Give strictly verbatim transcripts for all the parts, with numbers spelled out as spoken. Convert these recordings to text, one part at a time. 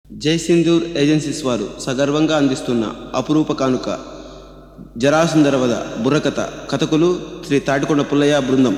జై సింధూర్ ఏజెన్సీస్ వారు సగర్వంగా అందిస్తున్న అపురూప కానుక జరాసుందరవద బుర్రకథ. కథకులు శ్రీ తాటికొండ పుల్లయ్య బృందం.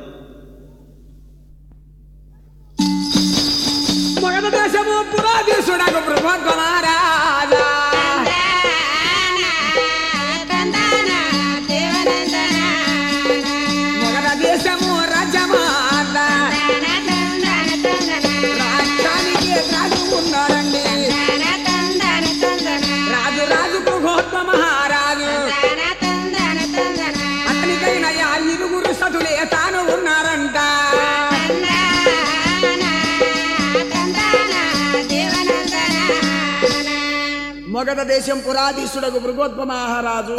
మగధ దేశం పురాధీసుడకు భృగోత్ప మహారాజు.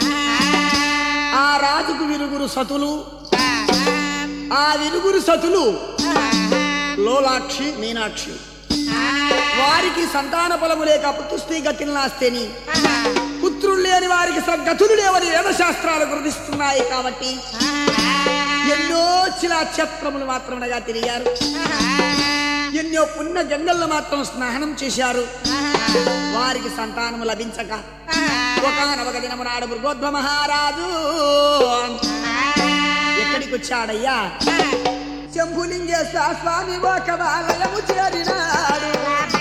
ఆ రాజుకు విరుగురు సతులు. ఆ విరుగురు సతులు లోలాక్షి, మీనాక్షి. వారికి సంతాన ఫలము లేక పుత్రుస్త్రీ గతిని నాస్తేని పుత్రులు లేని వారికి సద్గతులు లేవని వేదశాస్త్రాలు గుర్తిస్తున్నాయి. కాబట్టి ఎన్నో శిలాక్షేత్రములు మాత్రమనగా తిరిగారు. ఎన్నో పుణ్య గంగల్లో మాత్రం స్నానం చేశారు. వారికి సంతానము లభించక ఒకనొక దినము నాడు భృగోత్ప మహారాజు ఎక్కడికి వచ్చాడయ్యా? శంభులింగేశ్వర స్వామి ఒక ఆలయము చేరినాడు.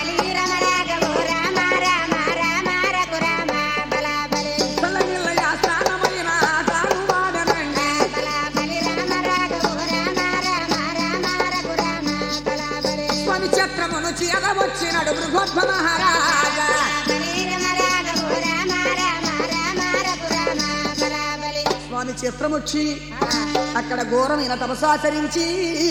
స్వామి క్షేత్రమును చేయవచ్చినాడు భృగోత్ప మహారాజా. స్వామి క్షేత్రం వచ్చి అక్కడ ఘోరమైన తపస్సాచరించి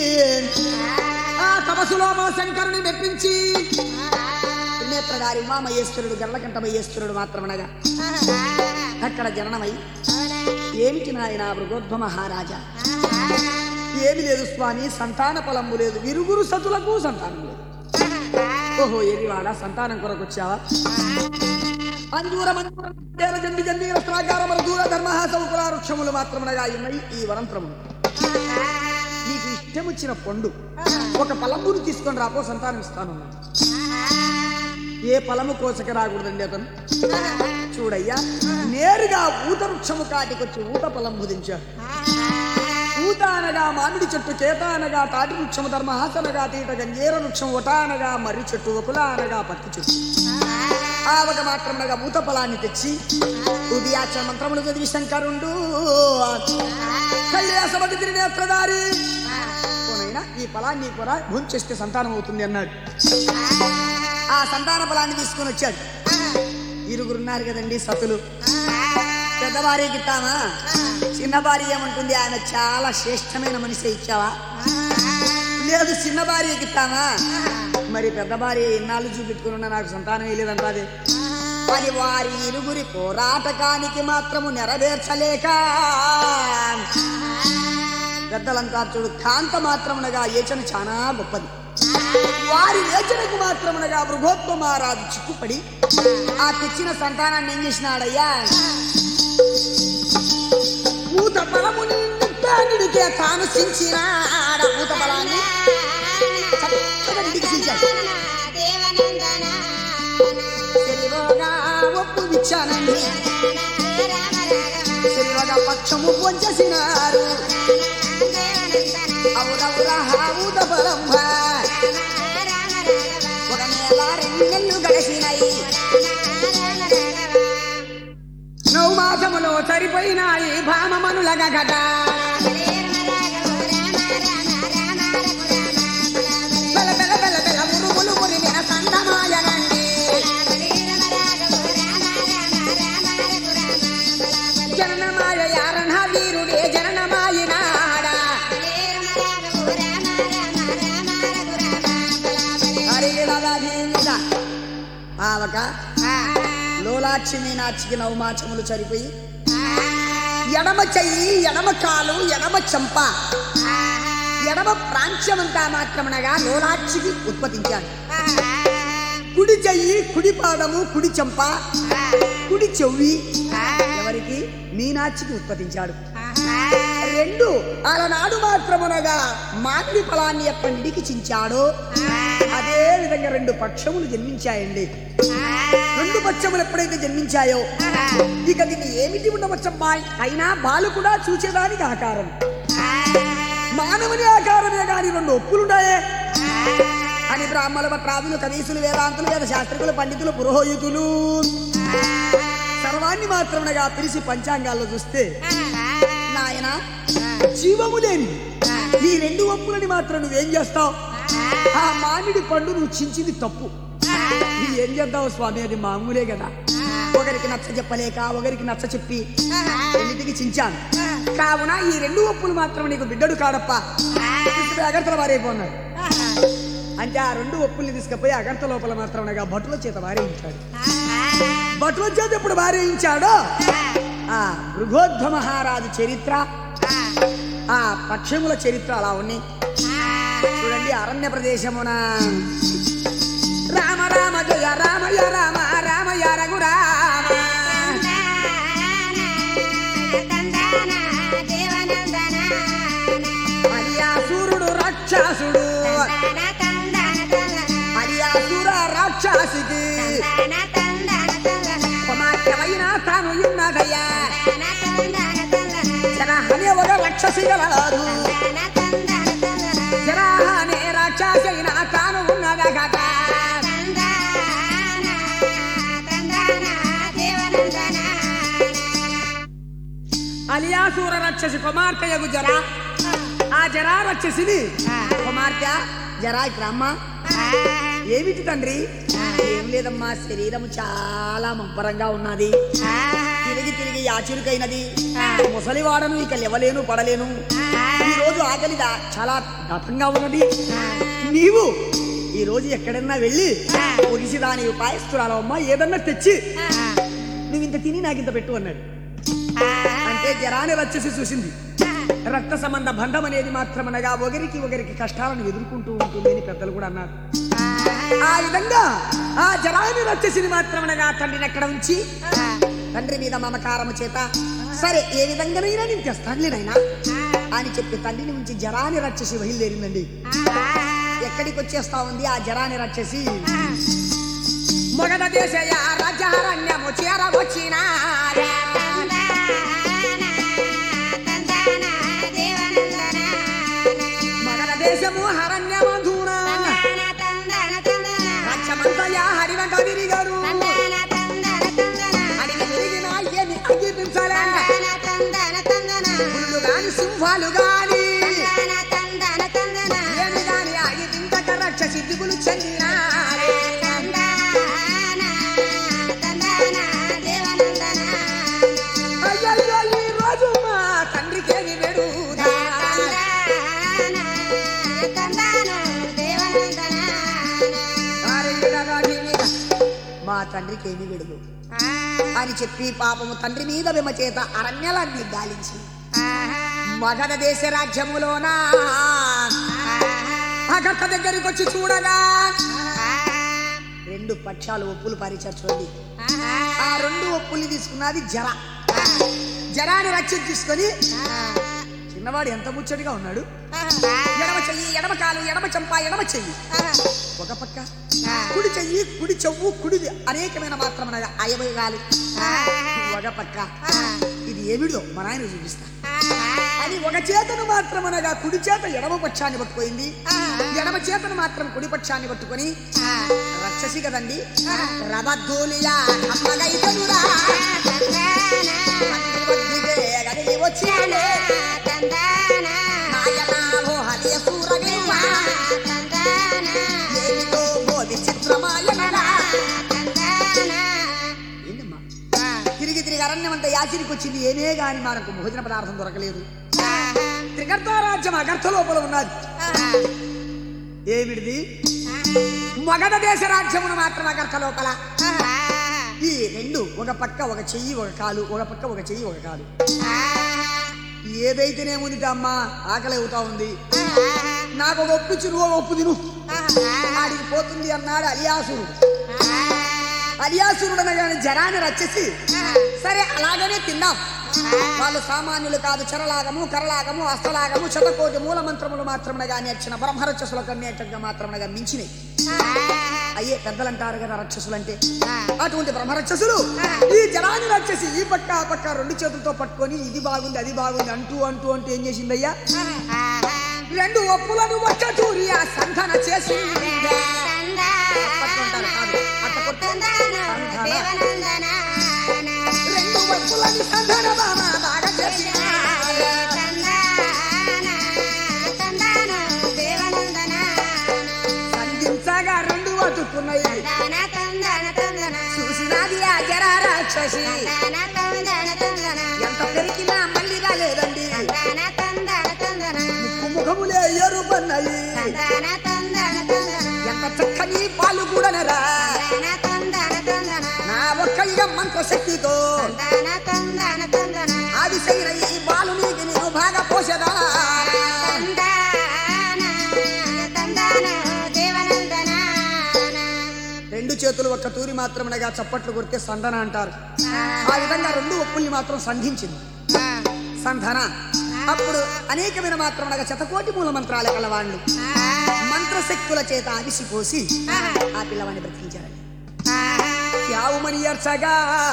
ఆ తపస్సులో మన శంకరుని మెప్పించి నేత్రగారి ఉమామహేశ్వరుడు గర్లకంఠమహేశ్వరుడు మాత్రమనగా అక్కడ జననమై, ఏమిటి నాయన భృగోత్ప మహారాజా? ఏమి లేదు స్వామి, సంతాన ఫలము లేదు, విరుగురు సతులకు సంతానం లేదు. ఓహో, ఏమివాడా సంతానం కొరకు వచ్చావా? అంజూర మంజూర జండి జండీర శ్రాకార మరుదూర ధర్మహ సౌకుల వృక్షములు మాత్రమునగా ఉన్నాయి ఈ వనంత్రములు. నీకు ఇష్టం వచ్చిన పండు ఒక పలంబుని తీసుకొని రాపో, సంతానం ఇస్తాను. ఏ పలము కోసక రాకూడదండి అతను. చూడయ్యా, నేరుగా ఊత వృక్షము కాటికొచ్చి ఊత పలం బుధించాడు. ఊత అనగా మామిడి చెట్టు, కేత అనగా తాటి వృక్షము, ధర్మహాసనగా తీట గంజేర వృక్షం, ఒట అనగా మర్రి చెట్టు, ఒకల అనగా పత్తి చెట్టు. ఆ ఒక మాత్రమునగా ఊత ఫలాన్ని తెచ్చి ఉదయాచ మంత్రములు చదివి శంకరుండు కళ్యాసమతి త్రినేత్రధారి పోనైనా ఈ ఫలాన్ని కూడా భుంచేస్తే సంతానం అవుతుంది అన్నాడు. ఆ సంతాన ఫలాన్ని తీసుకొని వచ్చాడు. ఇరుగురున్నారు కదండి సతులు. పెద్ద భార్యకి ఇస్తామా? చిన్న భార్య ఏమంటుంది? ఆయన చాలా శ్రేష్టమైన మనిషి, ఇచ్చావా? లేదు, చిన్న భార్యకి ఇస్తామా? మరి పెద్ద భార్య ఎన్నాళ్ళు చూపెట్టుకున్నా నాకు సంతానం వేయలేదంటాది. అది వారి ఇరుగురి పోరాటకానికి మాత్రము నెరవేర్చలేక పెద్దలంతా చూడు కాంత మాత్రమునగా యోచన చాలా గొప్పది. వారి యోచనకు మాత్రమునగా భృగోత్ప మహారాజు చిక్కుపడి ఆ తెచ్చిన సంతానాన్ని ఏం చేసినాడయ్యా? ఊత బలముని నిడికే తాను సించినాడ. ఊత బలాన్ని ఒప్పుచ్చానండి. శరీరగా పక్షము పొంచేసినారు. అవునవురా ఊత బలం ఒక నెల రెండు నెలలు గడిచినాయి. నవ్వు మాసములో సరిపోయినాయి భామమనులగా గట. బెల బెల బెల బెల మురుగులు మురిగిన సందమాయనండి. జననమాయ యారణ వీరుడే జననమాయినాడా. ఆవక లోలాక్షి మీనాక్షికి నవమాచములు సరిపోయి ఎడమ చెయ్యి, ఎడమ కాలు, ఎడమ చెంప, ఎడమ ప్రాంత్యమంతా మాత్రమనగా లోలాక్షికి ఉత్పత్తించాడు. కుడి చెయ్యి, కుడి పాదము, కుడి చెంప, కుడి చెవి ఎవరికి? మీనాక్షికి ఉత్పత్తించాడు. రెండు అలనాడు మాత్రమునగా మామిడి ఫలాన్ని ఎప్పటికి చించాడో అదే విధంగా రెండు పక్షములు జన్మించాయండి. రెండు పక్షములు ఎప్పుడైతే జన్మించాయో ఇక దీన్ని ఏమిటి ఉండవచ్చమ్మా? అయినా బాలు కూడా చూసేదానికి ఆకారం మానవుని ఆకారమే కాని రెండు ఒప్పులున్నాయే అని బ్రాహ్మణ భట్రాదులు కవీసులు వేదాంతులు వేద శాస్త్రికులు పండితులు పురోహితులు సర్వాన్ని మాత్రమునగా పిలిచి పంచాంగాల్లో చూస్తే నాయన జీవము లేని ఈ రెండు ఒప్పులని మాత్రం నువ్వేం చేస్తావు? ఆ మామిడి పండు నువ్వు చించింది తప్పు, ఇది ఏం చేద్దావు స్వామి? అది మామూలే కదా. ఒకరికి నచ్చ చెప్పలేక ఒకరికి నచ్చ చెప్పి రెండింటికి చించాను. కావున ఈ రెండు ఒప్పులు మాత్రం నీకు బిడ్డడు కాడప్ప, అగర్తల వారైపోన్నాడు అంటే ఆ రెండు ఒప్పుల్ని తీసుకుపోయి అగర్త లోపల మాత్రం భటుల చేత వారేయించాడు. భటుల చేత ఎప్పుడు వారేయించాడో ఆ మృగోద్ధ మహారాజు చరిత్ర, ఆ పక్షముల చరిత్ర అలా ఉన్నాయి చూడండి. అరణ్య ప్రదేశమున రామ రామ జయ రామయ రామ రామయ రఘురామ అలియాసురుడు రాక్షసుడు అలియాసుర రాక్షసికి కుమార్తెవైన తాను ఉన్నదయ్యా జనహనే ఒక రాక్షసి గలదు జనహనే రాక్షసైన తాను ఉన్నదగట అలియాసుర రాక్షసి కుమార్తెయగు జర. ఆ జరా రాక్షసిని కుమార్తె జరా ఇక్కడ అమ్మ ఏమిటి తండ్రి? ఏం లేదమ్మా, శరీరము చాలా మంపరంగా ఉన్నది, తిరిగి తిరిగి యాచురికైనది, ముసలివాడను ఇక లేవలేను పడలేను, ఈ రోజు ఆకలి చాలా దట్టంగా ఉన్నది. నీవు ఈ రోజు ఎక్కడన్నా వెళ్ళి ఒడిసి దాని ఉపాయస్తురాలు అమ్మా, ఏదన్నా తెచ్చి నువ్వు ఇంత తిని నాకు ఇంత పెట్టు అన్నాడు. అంటే జరాన్ని వచ్చేసి చూసింది. రక్త సంబంధ బంధం అనేది మాత్రమనగా ఒకరికి ఒకరికి కష్టాలను ఎదుర్కొంటూ ఉంటుంది అని పెద్దలు కూడా అన్నారు. ఆ విధంగా ఆ జరాన్ని వచ్చేసి మాత్రమనగా తండ్రిని ఎక్కడ ఉంచి తండ్రి మీద మమకారము చేత సరే ఏ విధంగానైనా నేను తెస్తానులేనైనా అని చెప్పి తండ్రిని ఉంచి జరాన్ని రచ్చేసి బయలుదేరిందండి. ఎక్కడికి వచ్చేస్తా ఉంది ఆ జరాన్ని రచ్చేసి? మగధ దేశ రాజ్యారణ్యము చేరవచ్చిన మగధ దేశము హరణ్యమధున రక్షమంతయా హరివంట తిరిగారు. అడిగి తిరిగిన ఏమి అంగీపించాలా? పులులు గాని సింహాలు గాని ఏమి గాని ఆగి తింటక రక్షసి దిగులు చెందిన మా తండ్రికి ఏమి విడుదు అని చెప్పి పాపము తండ్రి మీద విమ చేత అరణ్యాలన్నీ గాలించి మగధ దేశ రాజ్యములోనా అగట్ట దగ్గరికి వచ్చి చూడగా రెండు పక్షాలు ఒప్పులు పరిచారు చూడండి. ఆ రెండు ఒప్పుల్ని తీసుకున్నది జర. జరాన్ని రక్షణ తీసుకొని చిన్నవాడు ఎంత ముచ్చటిగా ఉన్నాడు. ఎడమ చెయ్యి ఎడమ కాలు ఎడమ చెంప ఎడమ చెయ్యి ఒక పక్క, కుడి చెయ్యి కుడి చెవు కుడి అనేకమైన మాత్రం అయవగాలు ఒక పక్క. ఇది ఏమిడో మన ఆయన చూపిస్తా అని ఒక చేతను మాత్రం అనగా కుడి చేత ఎడమ పక్షాన్ని పట్టుకోయింది, ఎడమ చేతను మాత్రం కుడి పక్షాన్ని పట్టుకొని రక్షసి కదండి రథోలియా అమ్మగైతనురా వచ్చాను తిరిగి తిరిగి అరణ్యమంతా యాచిరికి వచ్చింది. ఏమే గాని మనకు భోజన పదార్థం దొరకలేదు. త్రిగర్త రాజ్యం అగర్త లోపల ఉన్నది. ఏమిడిది? మగధ దేశ రాజ్యమును మాత్రం అగర్త లోపల. ఈ రెండు ఒక పక్క ఒక చెయ్యి ఒక కాలు, ఒక పక్క ఒక చెయ్యి ఒక కాలు. ఏదైతేనేముంది అమ్మా, ఆకలి అవుతా ఉంది, నాకు ఒక ఒప్పించి నువ్వు ఒప్పు తిను ఆడికి పోతుంది అన్నాడు అలియాసురుడు. అలియాసురుడు అనగానే జరాన్ని రచ్చేసి సరే అలాగనే తిందాం వాళ్ళు సామాన్యులు కాదు. చరలాగము, కరలాగము, అస్తలాగము, శతకోటి మూల మంత్రములు మాత్రమునగా నేర్చిన బ్రహ్మరక్షసుల కన్నేటంగా మాత్రమునగా మించినవి. అయ్యే పెద్దలు అంటారు కదా రక్షసులు అంటే. అటువంటి బ్రహ్మరక్షసులు ఈ జరాని రక్షసి ఈ పక్క ఆ పక్క రెండు చేతులతో పట్టుకొని ఇది బాగుంది అది బాగుంది అంటూ అంటూ అంటూ ఏం చేసిందయ్యా, రెండు ఒప్పులను ఒక్క చూరి ఆ సంధాన చేసి రెండు ఒప్పులని సంధాన బాగా చేసి సంధించగా రెండు అతుక్కున్నాయి. చూసినది ఆ జరా రాక్షసి ఎంత పెరిగినా మళ్ళీ రాలేదండి. ముక్కు ముఖములే ఎరుపన్నాయి. ఎంత చక్కని పాలు కూడా రా నా ఒక్క మంత్ర శక్తితో అది సైన ఈ బాలు నీకు నేను బాగా పోసేదా. రెండు చేతులు ఒక్క తూరి మాత్రమనగా చప్పట్లు కొడితే సంధన అంటారు. ఆ విధంగా రెండు ఒప్పుల్ని మాత్రం సంధించింది సంధన. అప్పుడు అనేకమైన మాత్రమనగా శతకోటి మూల మంత్రాల కలవాళ్ళు మంత్రశక్తుల చేత అవిసిపోసి ఆ పిల్లవాడిని బ్రతికించారండి. యావుమని అర్చగా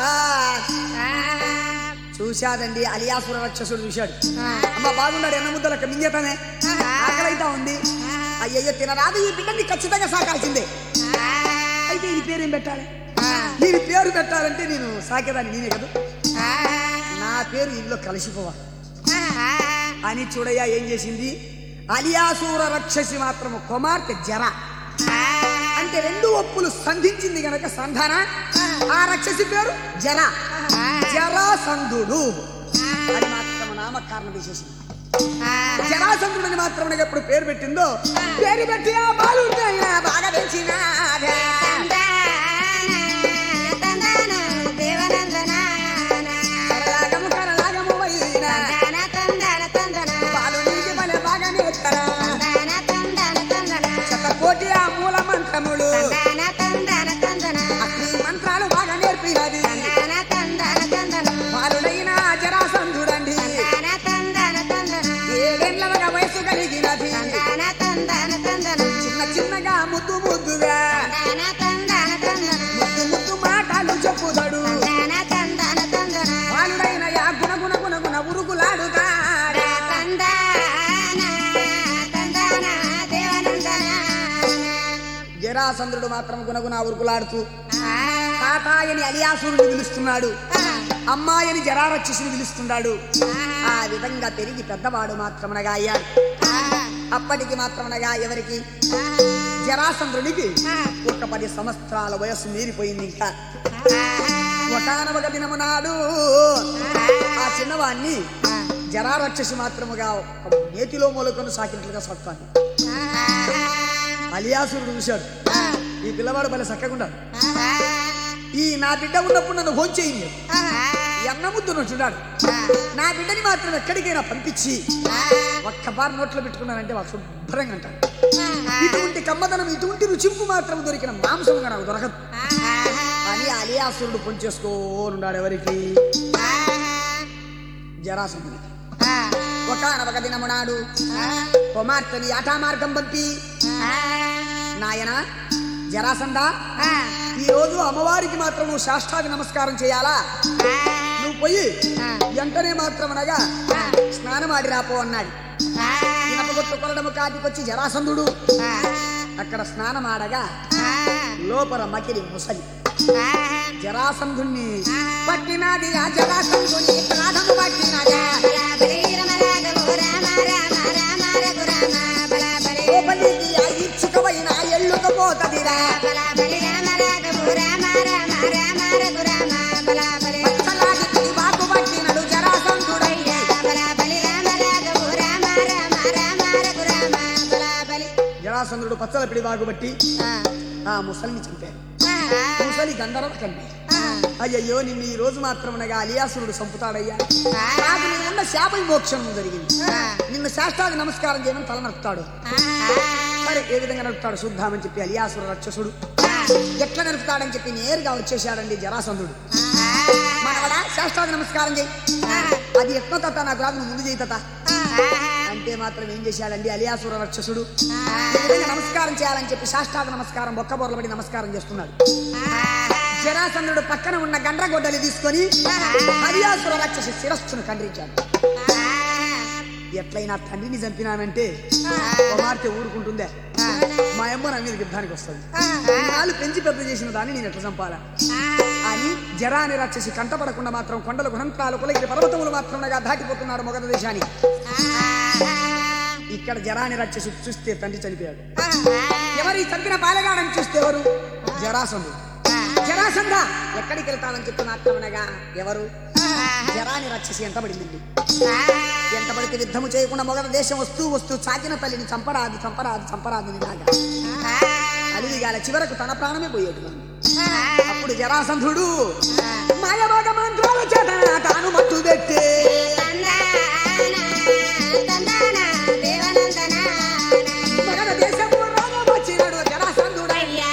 చూశాదండి. అలియాసుర రాక్షసుడు చూశాడు. అమ్మ బాగున్నాడు, ఎన్న ముద్దలకు మింగటమే ఆకలైతా ఉంది. అయ్యయ్యో తినరాదు, ఈ బిడ్డని ఖచ్చితంగా సాకాల్సిందే. అయితే ఈ పేరేం పెట్టాలి, నేను పేరు పెట్టాలంటే నేను సాకేదాన్ని నేనే కదా, నా పేరు ఇంట్లో కలిసిపోవాలి అని చూడయ్యా ఏం చేసింది. అలియాసుర రాక్షసి మాత్రము కుమార్తె జర అంటే రెండు ఒప్పులు సంధించింది గనక సంధాన. ఆ రాక్షసి పేరు జర, జరాసంధుడు అని మాత్రం నామకరణం చేసేసింది. జరాసంధుడు అని మాత్రం ఎప్పుడు పేరు పెట్టిందో పేరు పెట్టి ఆ బాలు బాగా పెంచిన మంత్రాలు బాగా నేర్పినది బాలుడైన జరాసంధుడండి. ఏడేళ్లగా వయసు కలిగినది. చిన్న చిన్నగా ముద్దు ముద్దుగా ముద్దు ముద్దు మాటలు చెప్పుతాడు. బాలుడైన యా గుణ గుణ గుణ గుణ ఉరుగులాడుగా జరాసంధుడు మాత్రం గుణగుణ ఉరుకులాడుతూ తాతాయని అలియాసురుని పిలుస్తున్నాడు, అమ్మాయిని జరారక్షసుని పిలుస్తున్నాడు. ఆ విధంగా పెరిగి పెద్దవాడు మాత్రమనగా అయ్యాడు. అప్పటికి మాత్రమనగా ఎవరికి జరాసంధునికి ఒక పది సంవత్సరాల వయస్సు మీరిపోయింది. ఇంకా ఒకనొక దినము నాడు ఆ చిన్నవాణ్ణి జరారక్షసి మాత్రముగా నేతిలో మొలకను సాకినట్లుగా సత్తాను. అలియాసురుడు చూశాడు, ఈ పిల్లవాడు భలే చక్కగుండాడు, ఈ నా బిడ్డ ఉన్నప్పుడు నన్ను భోంచేయింది ఎన్న ముద్దునట్టున్నాడు. నా బిడ్డని మాత్రం ఎక్కడికైనా పంపించి ఒక్క బార్ నోట్లో పెట్టుకున్నానంటే వాళ్ళు శుభ్రంగా అంటాడు. ఇటువంటి కమ్మదనం ఇటువంటి రుచింపు మాత్రం దొరికిన మాంసంగా నాకు దొరకదు అని అలియాసురుడు పొంచేసుకోనున్నాడు. ఎవరికి జరాసంధుడికి. ఒకనొక దినము నాడు కుమార్తెని ఆటా మార్గం పంపి, నాయన జరాసంధ ఈ రోజు అమ్మవారికి మాత్రం నువ్వు సాష్టాంగ నమస్కారం చేయాలా, నువ్వు పోయి వెంటనే మాత్రం అనగా స్నానం ఆడి రాపో అన్నాడు. ఇనపగొట్టు కొలడము కాటికొచ్చి జరాసంధుడు అక్కడ స్నానం ఆడగా లోపల మకిలి ముసలి జరాసంధుణ్ణి పట్టినాది. ఆ జరాసంధుని ప్రాణము పట్టినాదా ఇచ్చుకవైన ఎళ్ళుకపోతదిరా బాకు పట్టినడు జరాసంధుడయ్యా. జరాసంధుడు పచ్చల పిడి బాగుబట్టి ఆ ముసలిని చంపాడు. ముసలి గంధర్వ కండి. అయ్యయ్యో నిన్ను ఈ రోజు మాత్రమనగా అలియాసురుడు చంపుతాడయ్యా, నాకు నిన్న శాప విమోక్షం జరిగింది, నిన్ను శాస్త్రానికి నమస్కారం చేయమని తల నరుపుతాడు. సరే ఏ విధంగా నడుపుతాడు చూద్దామని చెప్పి అలియాసుర రాక్షసుడు ఎట్లా నడుపుతాడని చెప్పి నేరుగా వచ్చేసాడండి జరాసంధుడు. మనవడా శాస్త్రాది నమస్కారం చేయి. అది ఎట్లా తత నాకు రాదు, నువ్వు ముందు చేయి తత అంటే మాత్రం ఏం చేశాడండి అలియాసుర రాక్షసుడు. ఈ విధంగా నమస్కారం చేయాలని చెప్పి శాస్త్రాది నమస్కారం బొక్క బొర్లబడి నమస్కారం చేస్తున్నాడు. జరాసంధుడు పక్కన ఉన్న గండ్రగొడ్డలి తీసుకొని అలియాసుర రాక్షసి శిరస్సును ఖండించాడు. ఎట్లయినా తండ్రిని చంపినానంటే కుమార్తె ఊరుకుంటుందే, మా అమ్మ నా మీద యుద్ధానికి వస్తుంది, వాళ్ళు పెంచి పెద్ద చేసిన దాన్ని నేను ఎట్లా చంపాలా అని జరాని రాక్షసి కంటపడకుండా మాత్రం కొండలు గుణంత్రాలు కులగిరి పర్వతములు మాత్రంగా దాటిపోతున్నాడు మొగధ దేశాన్ని. ఇక్కడ జరాని రాక్షసి చూస్తే తండ్రి చనిపోయాడు. ఎవరు ఈ చంపిన బాలగాడని చూస్తే ఎవరు? జరాసంధుడు. జరాసంధ ఎక్కడికి వెళ్తానని చెప్పి మాత్రమనగా ఎవరు? జరాని రాక్షసి ఎంత పడింది. ఎంత పడితే యుద్ధము చేయకుండా మొగధ దేశం వస్తూ వస్తూ చాకిన తల్లిని చంపరాదు చంపరాదు చంపరాదు లాగా అలిగాల చివరకు తన ప్రాణమే పోయేటువంటి. అప్పుడు జరాసంధుడు మాయభాగ మంత్రాల చేత తాను మత్తు పెట్టే మొగధ దేశము రాజు వచ్చినాడు జరాసంధుడయ్యా.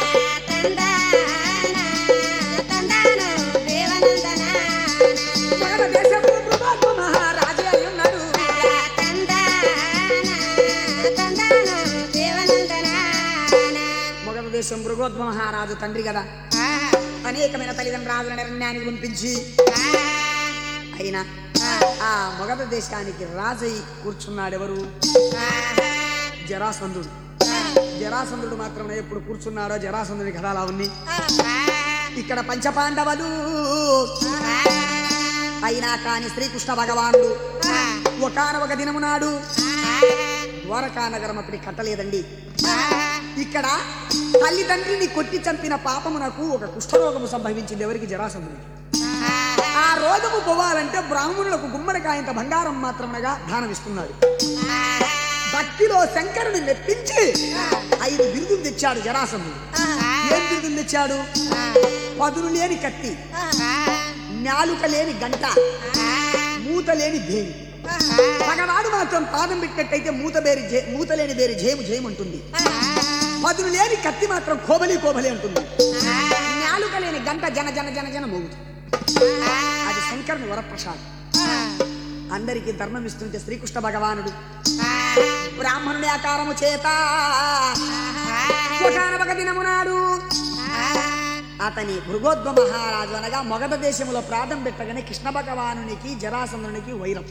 మొగధ దేశము మృగోద్భవ మహారాజే ఉన్నాడు. మొగధ దేశం మృగోద్భవ మహారాజు తండ్రి కదా, అనేకమైన తల్లిదండ్రుల నిర్ణయానికి పంపించి అయినా ఆ మొగధ దేశానికి రాజై కూర్చున్నాడు ఎవరు? జరాసంధుడు. జరాసంధుడు మాత్రమే ఎప్పుడు కూర్చున్నాడో జరాసంధుడి కథ అలా ఉంది. ఇక్కడ పంచపాండవులు అయినా కాని శ్రీకృష్ణ భగవానుడు ఒకనొక దినము నాడు ద్వారకా నగరం అప్పటి కట్టలేదండి. ఇక్కడ తల్లిదండ్రిని కొట్టి చంపిన పాపమునకు ఒక కుష్ఠరోగము సంభవించింది. ఎవరికి? జరాసంధుడికి. ఆ రోగము పోవాలంటే బ్రాహ్మణులకు గుమ్మడికాయంత బంగారం మాత్రమనగా దానమిస్తున్నాడు. భక్తిలో శంకరుని మెప్పించి ఐదు బిరుదులు తెచ్చాడు జరాసంధుడు. ఏం బిరుదులు తెచ్చాడు? పదును లేని కత్తి, నాలుక లేని గంట, మూత లేని భేమి. మగవాడు మాత్రం పాదం పెట్టినట్టయితే మూత బేరి మూత లేని బేరి జేము జేము అంటుంది. పదును లేని కత్తి మాత్రం కోబలి కోబలి అంటుంది. నాలుక లేని గంట జన జన జన జన మోగుతుంది. అది శంకరుని వరప్రసాదం. అందరికీ ధర్మం ఇస్తుంటే శ్రీకృష్ణ భగవానుడు బ్రాహ్మణుడి ఆకారము చేత ఒకనొక దినము నాడు అతని భృగోద్భవ మహారాజు అనగా మొగధ దేశములో ప్రార్థన పెట్టగానే కృష్ణ భగవానునికి జరాసంధునికి వైరం.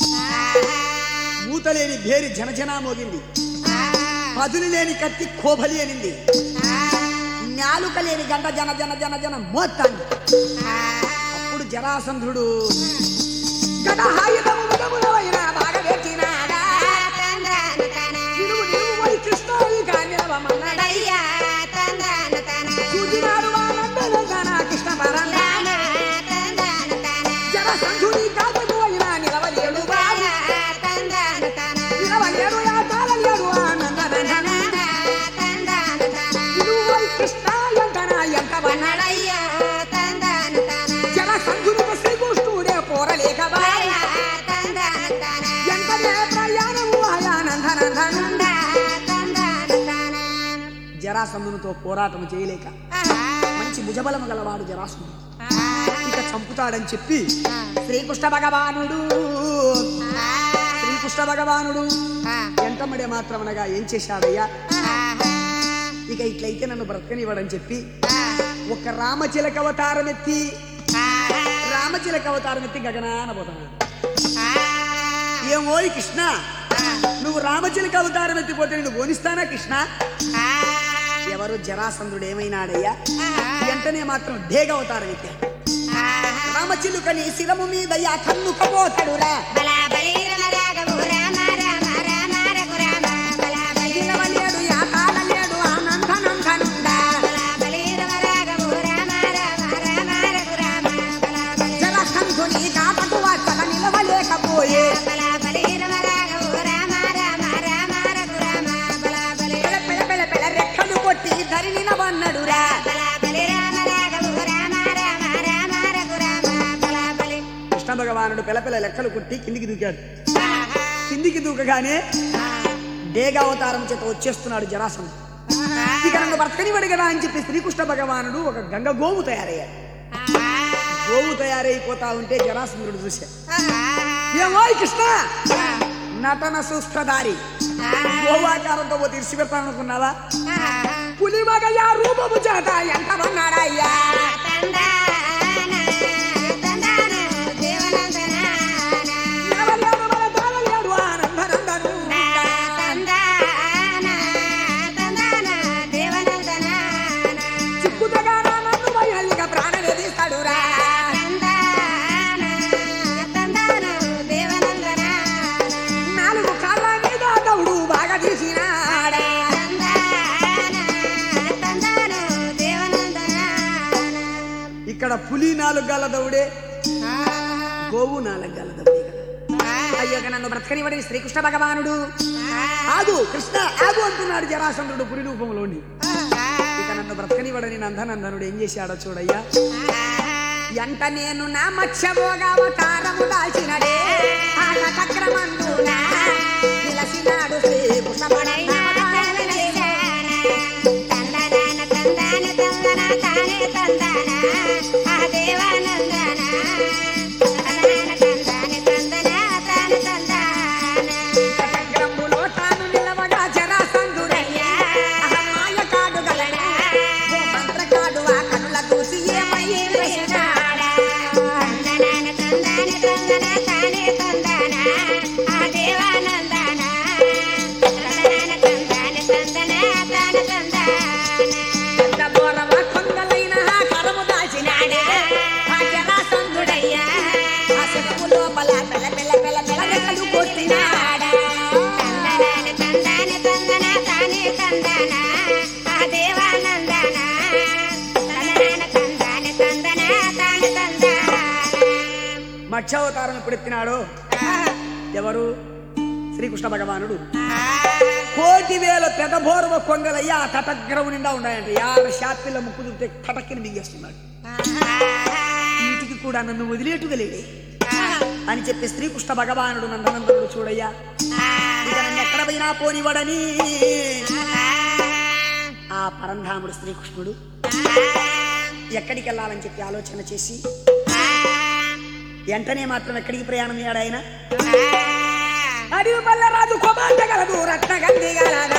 మూతలేని భేరి జనజనా మోగింది, పదులు లేని కత్తి కోబలి అనింది, నాలుక లేని గంట జన జన జన జన మోత్తాంది. అప్పుడు జరాసంధుడు గదహాయుధము మదములవైన బాగా పెట్టినాడా నిలువు నిలువు పోయి కృష్ణ నిలవమన్నాడయ్యా. చూచినాడు వారందరూ కృష్ణ పరందాన జరాసంధుడి కాదకు అయినా నిలవలేడు నిలవలేడు ఆ తాళలేడు ఆనందన నిలువు పోయి కృష్ణ ఎంతనా ఎంతవన్నాడయ్యా. జరాసంధుడు శ్రీకృష్ణుడే పోరలేక జరాసంధునితో పోరాటం చేయలేక మంచి భుజబలము గలవాడు జరాసంధుడు. ఇక చంపుతాడని చెప్పి శ్రీకృష్ణ భగవానుడు శ్రీకృష్ణ భగవానుడు ఎంటమడే మాత్రమనగా ఏం చేశాడయ్యా, ఇక ఇట్లయితే నన్ను బ్రతకనివ్వడని చెప్పి ఒక రామచిలక అవతారం ఎత్తి రామచిలక అవతారం ఎత్తి గగనాన పోతున్నాడు. ఏమోయ్ కృష్ణ, నువ్వు రామచిలక అవతారం ఎత్తిపోతే నేను పోనిస్తానా కృష్ణ? ఎవరు? జరాసంధుడు ఏమైనాడయ్యా, వెంటనే మాత్రం డేగ అవతారం ఎత్తాడు. రామచిలుకని శిరము మీద కన్ను కపోతాడురా జరాసంధుని కాపటు వాచక నిలవలేకపోయే రెక్కలు కొట్టి ధరిని నవన్నడురా. కృష్ణ భగవానుడు పిలపిల లెక్కలు కొట్టి కిందికి దూకాడు. కిందికి దూకగానే డేగావతారం చేత వచ్చేస్తున్నాడు జరాసంధుడు. ఇక నన్ను భర్తనివాడు కదా అని చెప్పి శ్రీకృష్ణ భగవానుడు ఒక గంగ గోవు తయారయ్యాడు. గోవు తయారైపోతా ఉంటే జరాసంధుడు చూశా. ఏమో కృష్ణ నటన సూష్ఠదారి గోవాకారంతో పోతే ఇరిసి పెడతాననుకున్నావా? పులి మగయ్యా రూపము చేత ఎంతమన్నాడయ్యా పులి నాలుగు గల దౌడే గోవు నాలుగు గల దౌడే కదా. అయ్యో నన్ను బ్రతకనివ్వడని శ్రీకృష్ణ భగవానుడు ఆగు కృష్ణ ఆగు అంటున్నాడు జరాసంధుడు పులి రూపంలోని. ఇక నన్ను బ్రతకనివ్వడని నందనందనుడు ఏం చేశాడో చూడయ్యా. ఎంట నేను నా మత్స్యభోగావతారము దాల్చినడే చక్రమందునా నిలసినాడు శ్రీకృష్ణ మత్స్యావతారం ఎప్పుడు ఎత్తినాడో ఎవరు? శ్రీకృష్ణ భగవానుడు. కోటి వేల పెదభోరవ కొంగలయ్య ఆ తటగ్రవు నిండా ఉన్నాయంట. యాడ శాపిల్ల ముక్కు చూస్తే తటక్కిని మింగేస్తున్నాడు. వీటికి కూడా నన్ను వదిలేటుగా లేడే అని చెప్పి శ్రీకృష్ణ భగవానుడు నందనందనుడు చూడయ్యా ఇక నన్ను ఎక్కడ పోయినా పోనివ్వడని ఆ పరంధాముడు శ్రీకృష్ణుడు ఎక్కడికి వెళ్ళాలని చెప్పి ఆలోచన చేసి వెంటనే మాత్రం ఎక్కడికి ప్రయాణం అయ్యాడు ఆయన? అడివి పల్లె రాజు కొమాంట గలదు రత్నగంధి గలదా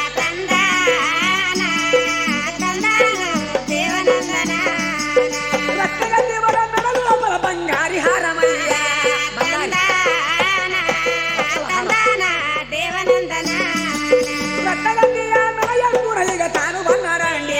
రత్నగంధి మెడలు లోపల బంగారి హారమయ్యా రత్నగంధి మెడలిగా తాను బన్నాడండి.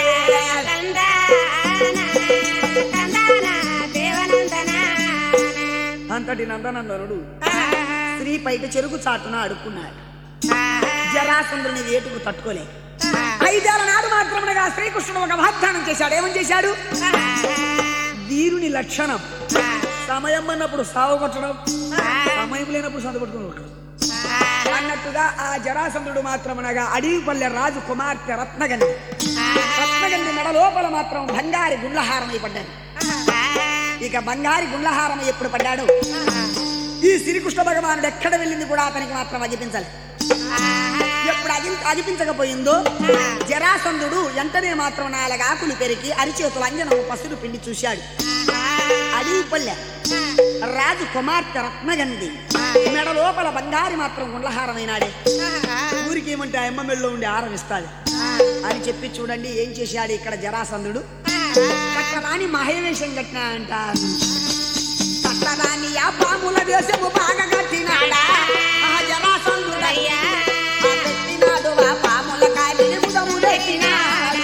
అంతటి నందనందనుడు స్త్రీ పైట చెరుకు చాటున అడుక్కున్నాడు. జరాసంధుని వేటుకు తట్టుకోలే. ఐదేళ్ల నాడు మాత్రమేగా శ్రీకృష్ణుడు ఒక వాగ్దానం చేశాడు. ఏమని చేశాడు? వీరుని లక్షణం సమయం అన్నప్పుడు సాగు కొట్టడం, సమయం లేనప్పుడు చదువుకొట్టుకుని కొట్టడం అన్నట్టుగా ఆ జరాసంధుడు మాత్రమనగా అడవిపల్లె రాజు కుమార్తె రత్నగంధి రత్నగంధి మెడ లోపల మాత్రం బంగారి గుండ్లహారం పడ్డాడు. ఇక బంగారి గుండ్లహారం ఎప్పుడు పడ్డాడు ఈ శ్రీకృష్ణ భగవానుడు ఎక్కడ వెళ్ళింది కూడా అతనికి మాత్రం అగిపించాలి. ఎప్పుడు అగి అగిపించకపోయిందో జరాసంధుడు వెంటనే మాత్రం నాలుగు ఆకులు పెరిగి అరిచేతులు అంజనము పసులు పిండి చూశాడు. అడవిపల్లె రాజు కుమార్తె రత్నగంధి మెడ లోపల బంగారి మాత్రం గుండ్లహారమైనాడే. ఊరికి ఏమంటే ఆ అమ్మ మెడలో ఉండి హారం ఇస్తాడు అని చెప్పి చూడండి ఏం చేశాడు ఇక్కడ జరాసంధుడు. కట్టరాని మహేవేషం కట్టినా అంట. కట్టరాని ఆ పాముల వేషము బాగా కట్టినాడా జరాసంధుడయ్యా పెట్టినాడు ఆ పాముల కాలి ముదము పెట్టినాడు.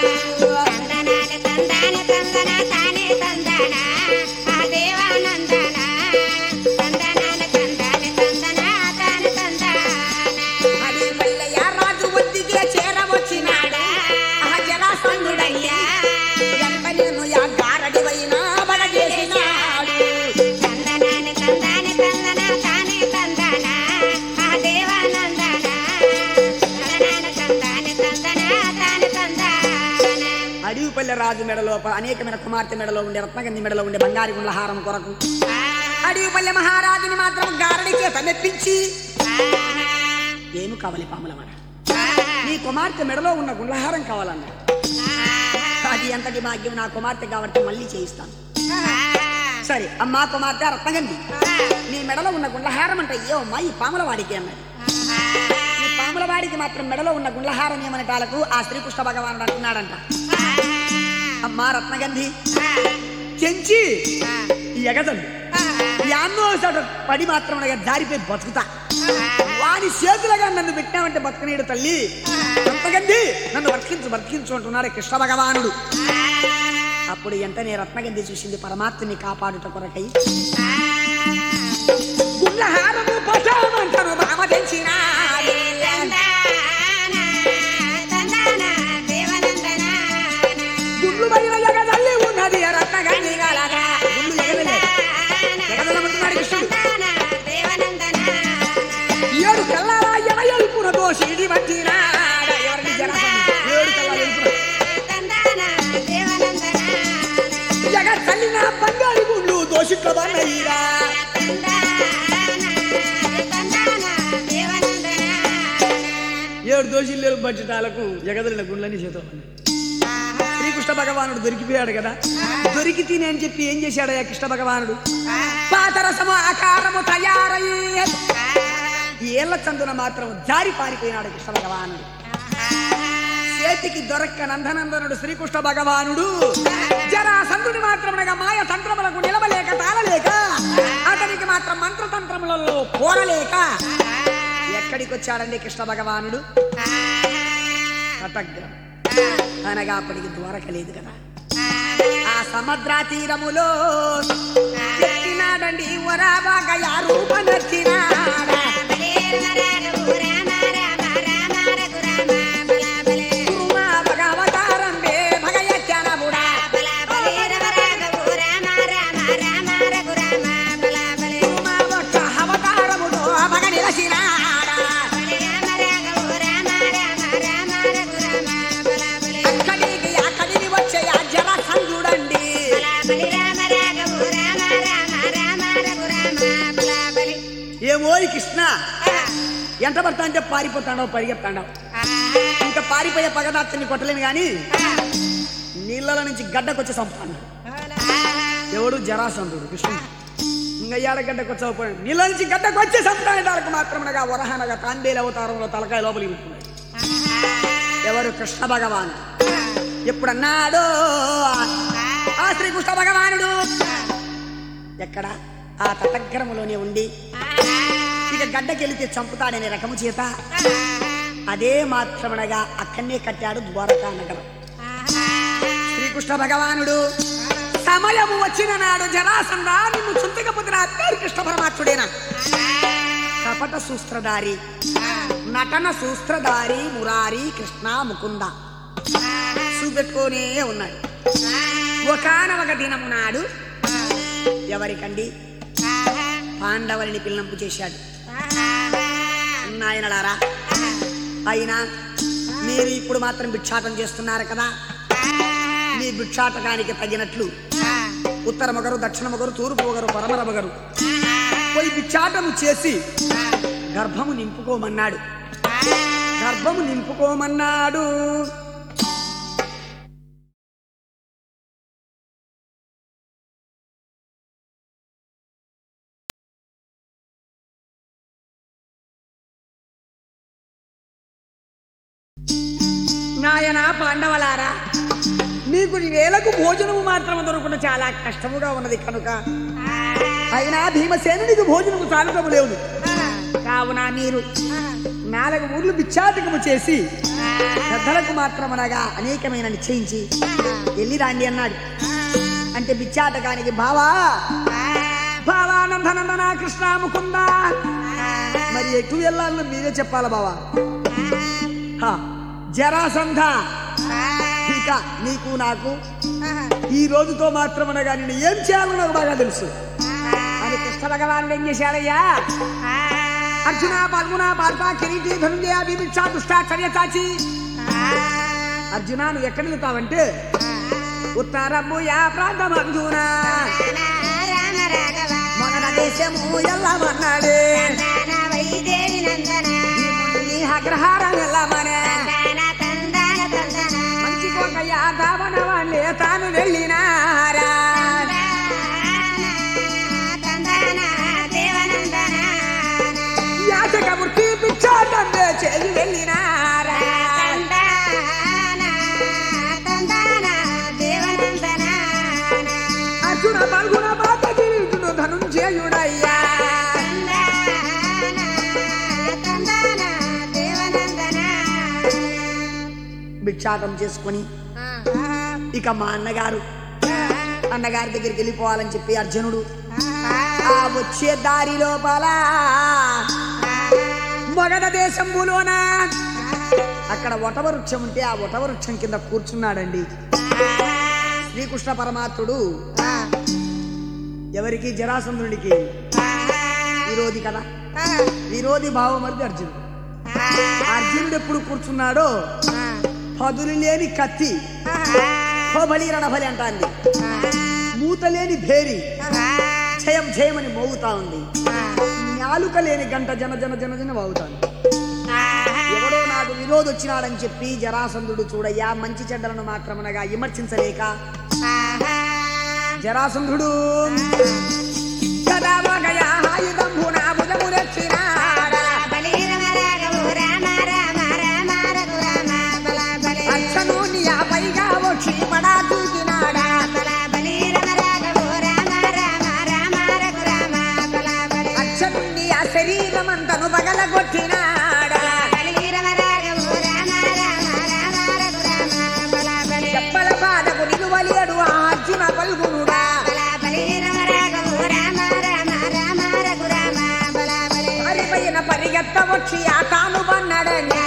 అది మల్లయ్య రాజు ఒత్తికే చేరవచ్చినాడా జరాసంధుడయ్యా అడవిపల్లె రాజు మెడలో అనేకమైన కుమార్తె మెడలో ఉండే రత్నగంధి మెడలో ఉండే బంగారు గుండ్లహారం కొరకు అడవిపల్లె మహారాజుని మాత్రం గారడి చేత మెప్పించి ఏమి కావాలి పాములమాట నీ కుమార్తె మెడలో ఉన్న గుండ్లహారం కావాలన్నాడు. అది ఎంతటి భాగ్యం, నా కుమార్తె కాబట్టి మళ్ళీ చేయిస్తాను. సరే అమ్మా కుమార్తె రత్నగంధి, నీ మెడలో ఉన్న గుండ్లహారం అంటే ఏ అమ్మా ఈ పాముల వాడికి అన్నది. ఈ పాముల వాడికి మాత్రం మెడలో ఉన్న గుండ్లహారం ఏమనటాలకు ఆ శ్రీకృష్ణ భగవానుడు అంటున్నాడంట, అమ్మా రత్నగంధి చెంచి ఎగదండి యాన్నో చోట పడి మాత్రం జారిపోయి బతుకుతా, వాని చేతులుగా నన్ను పెట్టామంటే బతుకనీడు తల్లి రత్నగంధి నన్ను వర్తించు వర్తించు అంటున్నాడు కృష్ణ భగవానుడు. అప్పుడు వెంటనే రత్నగంధి చూసింది పరమాత్మని కాపాడుట కొరకై గుండ్లహారము పటామంటను బామ తెంచిన గుండ్లు పడిన జగదల్లి ఉన్నది రత్నగంధి గలగా గుండ్లు ఎగదలమంటున్నాడు కృష్ణుడు. ఏడు కల్లారా ఎనయల్పున దోషిడి వంటినా ఎవరికి జన ఏడు కల్లారా ఎల్పున జగత్ తల్లిన బంగారు గుండ్లు దోషిట్ల బన్నయ్యా ఏడు దోషులు లేరు బడ్జెటాలకు ఎగదలిన గుండ్లని చేతో శ్రీకృష్ణ భగవానుడు దొరికిపోయాడు కదా. దొరికి తిని అని చెప్పి ఏం చేశాడయ్యా కృష్ణ భగవానుడు, పాతరసము ఆకారము తయారయ్యే ఏళ్ల చందున మాత్రం జారి పారిపోయినాడు కృష్ణ భగవానుడు. చేతికి దొరక్క నందనందనుడు శ్రీకృష్ణ భగవానుడు జరాసంధుని మాత్రమునగా మాయ తంత్రములకు నిలవలేక తాళలేక అతనికి మాత్రం మంత్రతంత్రములలో పోరలేక ఎక్కడికి వచ్చాడండి కృష్ణ భగవానుడు, కటగ్రం అనగా అప్పటికి ద్వారక లేదు కదా. ఆ సముద్ర తీరములో ఎక్కినాడండి వరాబాగా యా రూపనచ్చినాడా ఏమోయ్ కృష్ణ ఎంత పడతా అంటే పారిపోతాడావు పరిగెత్తాడావు. ఇంకా పారిపోయే పగదాత్తని కొట్టలేను గాని నీళ్ళ నుంచి గడ్డకొచ్చి చంపుతాడు. ఎవడు జరాసంధుడు కృష్ణుడు. ఇంకా ఏడ గడ్డకు వచ్చావు నీళ్ళ నుంచి గడ్డకు వచ్చి చంపుతానికి మాత్రమనగా వరహనగా తాండేలు అవతారంలో తలకాయ లోపలికి ఉంటున్నాడు. ఎవరు కృష్ణ భగవాను. ఎప్పుడన్నాడో ఆ శ్రీకృష్ణ భగవానుడు ఎక్కడ ఆ తటగ్రములోనే ఉండి ఇక గడ్డకెళితే చంపుతాడనే రకము చేత అదే మాత్రమనగా అక్కడనే కట్టాడు ద్వారకా నగరం. శ్రీకృష్ణ భగవానుడు సమయము వచ్చిన నాడు జరాసంధ నిన్ను చుంతకపోతే నా పేరు కృష్ణ పరమాత్ముడేనా. కపట సూత్రధారి నటన సూత్రధారి మురారి కృష్ణ ముకుంద చూపెట్టుకోనే ఉన్నాడు. ఒకనొక దినము నాడు ఎవరికండి పాండవుల్ని పిల్లంపు చేశాడు. నాయనలారా అయినా మీరు ఇప్పుడు మాత్రం భిక్షాటం చేస్తున్నారు కదా, మీ భిక్షాటకానికి తగినట్లు ఉత్తర మొగరు దక్షిణ మొగరు తూర్పు మొగరు పరమర మొగరు పోయి భిక్షాటము చేసి గర్భము నింపుకోమన్నాడు. గర్భము నింపుకోమన్నాడు. నాయన పాండవలారా మీకు వేలకు భోజనము మాత్రం దొరకకుండా చాలా కష్టముగా ఉన్నది కనుక అయినా భీమసేనునికి భోజనము చాలటము లేదు. కావున మీరు నాలుగు ఊర్లు భిక్షాటకము చేసి పెద్దలకు మాత్రమనగా అనేకమైన నిశ్చయించి వెళ్ళి రాండి అన్నాడు. అంటే భిక్షాటకానికి బావా బావానందనందన కృష్ణ ముకుంద మరి ఎటు వెళ్ళాలని మీరే చెప్పాలా బావా. జరాసంధ ఇక నీకు నాకు ఈ రోజుతో మాత్రమనగా నేను ఏం చేయాలో నాకు బాగా తెలుసు అని కృష్ణ భగవానుడు ఏం చేశాడయ్యా. అర్జున పల్మున పార్ప కిరీటి ధనుంజయ విభిక్ష దుష్టాచర్య చాచి అర్జున నువ్వు ఎక్కడ వెళ్తావంటే ఉత్తరము యా ప్రాంతం అర్జున మొదట దేశము ఎల్లమన్నాడే అగ్రహారం వెళ్ళమనే మంచి ఒక యాదవన వాళ్ళే తాను వెళ్ళినారా భిక్షాటం చేసుకొని ఇక మా అన్నగారు అన్నగారి దగ్గరికి వెళ్ళిపోవాలని చెప్పి అర్జునుడు ఆ వచ్చే దారి లోపల మగధ దేశంలోన అక్కడ వటవృక్షం ఉంటే ఆ వటవృక్షం కింద కూర్చున్నాడండి శ్రీకృష్ణ పరమాత్ముడు. ఎవరికి? జరాసంధుడికి విరోధి కదా, విరోధి భావమరిది అర్జునుడు. అర్జునుడు ఎప్పుడు కూర్చున్నాడో పదులు లేని కత్తి కోబలి రణబలి అంటాంది, మూత లేని భేరి జయం జయమని మోగుతా ఉంది, నాలుక లేని గంట జన జన జన జన మోగుతాంది. ఎవడో నాకు విరోధి వచ్చినాడని చెప్పి జరాసంధుడు చూడయ్యా మంచి చెడ్డలను మాత్రమనగా విమర్శించలేక జరాసంధుడు శరీరమంతను పగలగొట్టినాడా చెప్పల బాధకు నిలువలేడు అర్జున పల్గునుడా పరిపైన పరిగెత్త వచ్చి ఆ తాను బన్నాడండి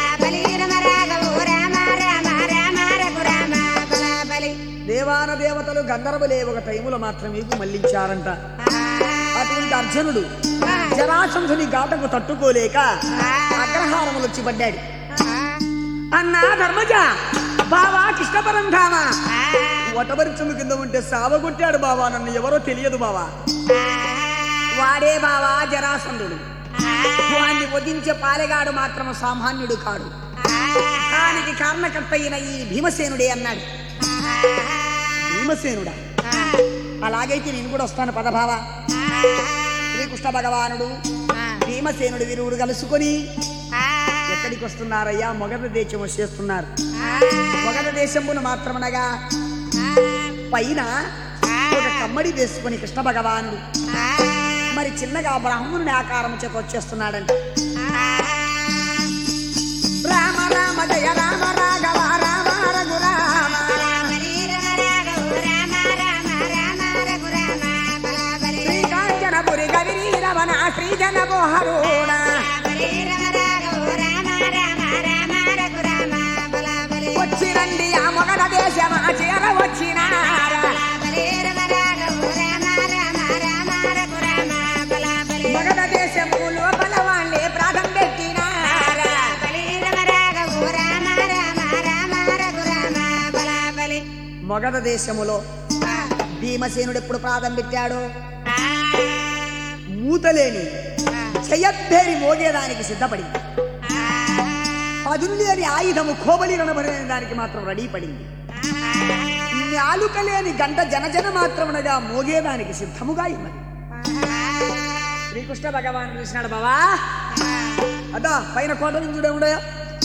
దేవాన దేవతలు గంధర్వులే ఒక టైములో మాత్రమే మళ్లించారంట. అటువంటి అర్జునుడు జరాసంధుని ఘాటకు తట్టుకోలేక అగ్రహారములు వచ్చి పడ్డాడు. అన్నా ధర్మజ, బావా కృష్ణపరంధామ వటవృక్షము కింద ఉంటే సావగొట్టాడు బావా, నన్ను ఎవరో తెలియదు బావా. వాడే బావా జరాసంధుడు. వాణ్ణి వధించే పాలెగాడు మాత్రం సామాన్యుడు కాడు, దానికి కారణకర్త అయిన ఈ భీమసేనుడే అన్నాడు. భీమసేనుడా? అలాగైతే నేను కూడా వస్తాను పదభావా. శ్రీకృష్ణ భగవానుడు భీమసేనుడు వీరుడు కలుసుకొని ఎక్కడికి వస్తున్నారయ్యా? మొగధ దేశం వచ్చేస్తున్నారు. మొగధ దేశమును మాత్రమనగా పైన ఒక కమ్మడి వేసుకొని కృష్ణ భగవానుడు మరి చిన్నగా బ్రాహ్మణుని ఆకారం చేత వచ్చేస్తున్నాడంట. రామ రామ జయ రామ రాఘవ రామ రఘురామ శ్రీకాంచనపురి గవిరీ రమణ శ్రీజన మోహరుణ వచ్చిరండి ఆ మొగధ దేశమా చేర వచ్చినారా మొగధ దేశము లోపల వాళ్ళే ప్రాధం పెట్టినారా మొగధ దేశములో భీమసేనుడు ఎప్పుడు ప్రాధం పెట్టాడు? మూతలేని చెయ్యద్దేరి మోగేదానికి సిద్ధపడింది. పదులు లేని ఆయుధము కోబలి రణబడిన దానికి మాత్రం రెడీ పడింది. నాలుక లేని గంట జనజన మాత్రమునగా మోగేదానికి సిద్ధముగా ఉన్నది. శ్రీకృష్ణ భగవాన్ చూసినాడు, బావా అదా పైన కోట నుంచి ఉండయా?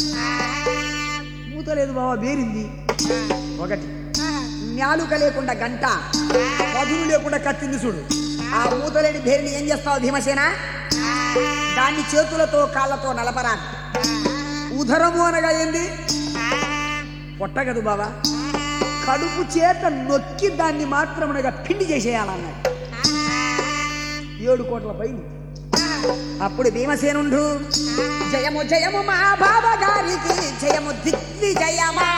మూత లేదు బావా, వేరింది. ఒకటి నాలుక లేకుండా గంట, పదులు లేకుండా కత్తింది చూడు. ఆ మూతలేని భేరిని ఏం చేస్తావు భీమసేన? దాన్ని చేతులతో కాళ్ళతో నలపరాదు. ఉదరము అనగా ఏంది? పొట్టగదు బావా, కడుపు చేత నొక్కి దాన్ని మాత్రమునగా పిండి చేసేయాలన్నాడు. ఏడు కోట్ల పైన. అప్పుడు భీమసేనుండు జయము జయము మా బాబా గారికి జయము దిగ్విజయమా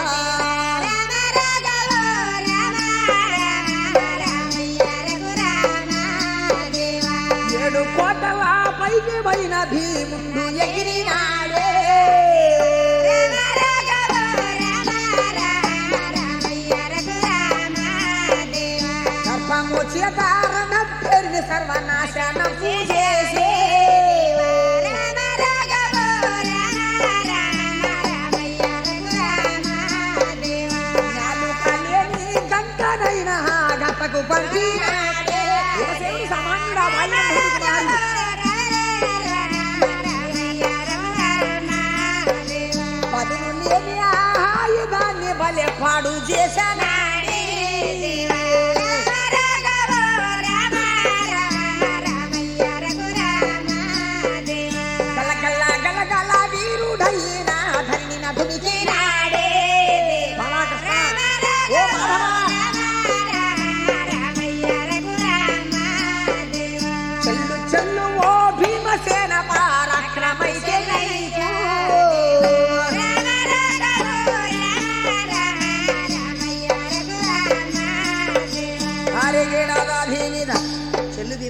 ఏడు కోటల పైకి పైన భీముండు ఎగిరినాడే సర్పము చేతారణ పేరుని సర్వనాశనం చేసే గంటనైనా గంటకు పంచి సామాన్యుడా పదులు లేని ఆయుధాన్ని భలే పాడు చేశానాడే గలగల్ల గలగల వీరుడైనా ధరిని నదునికినాడే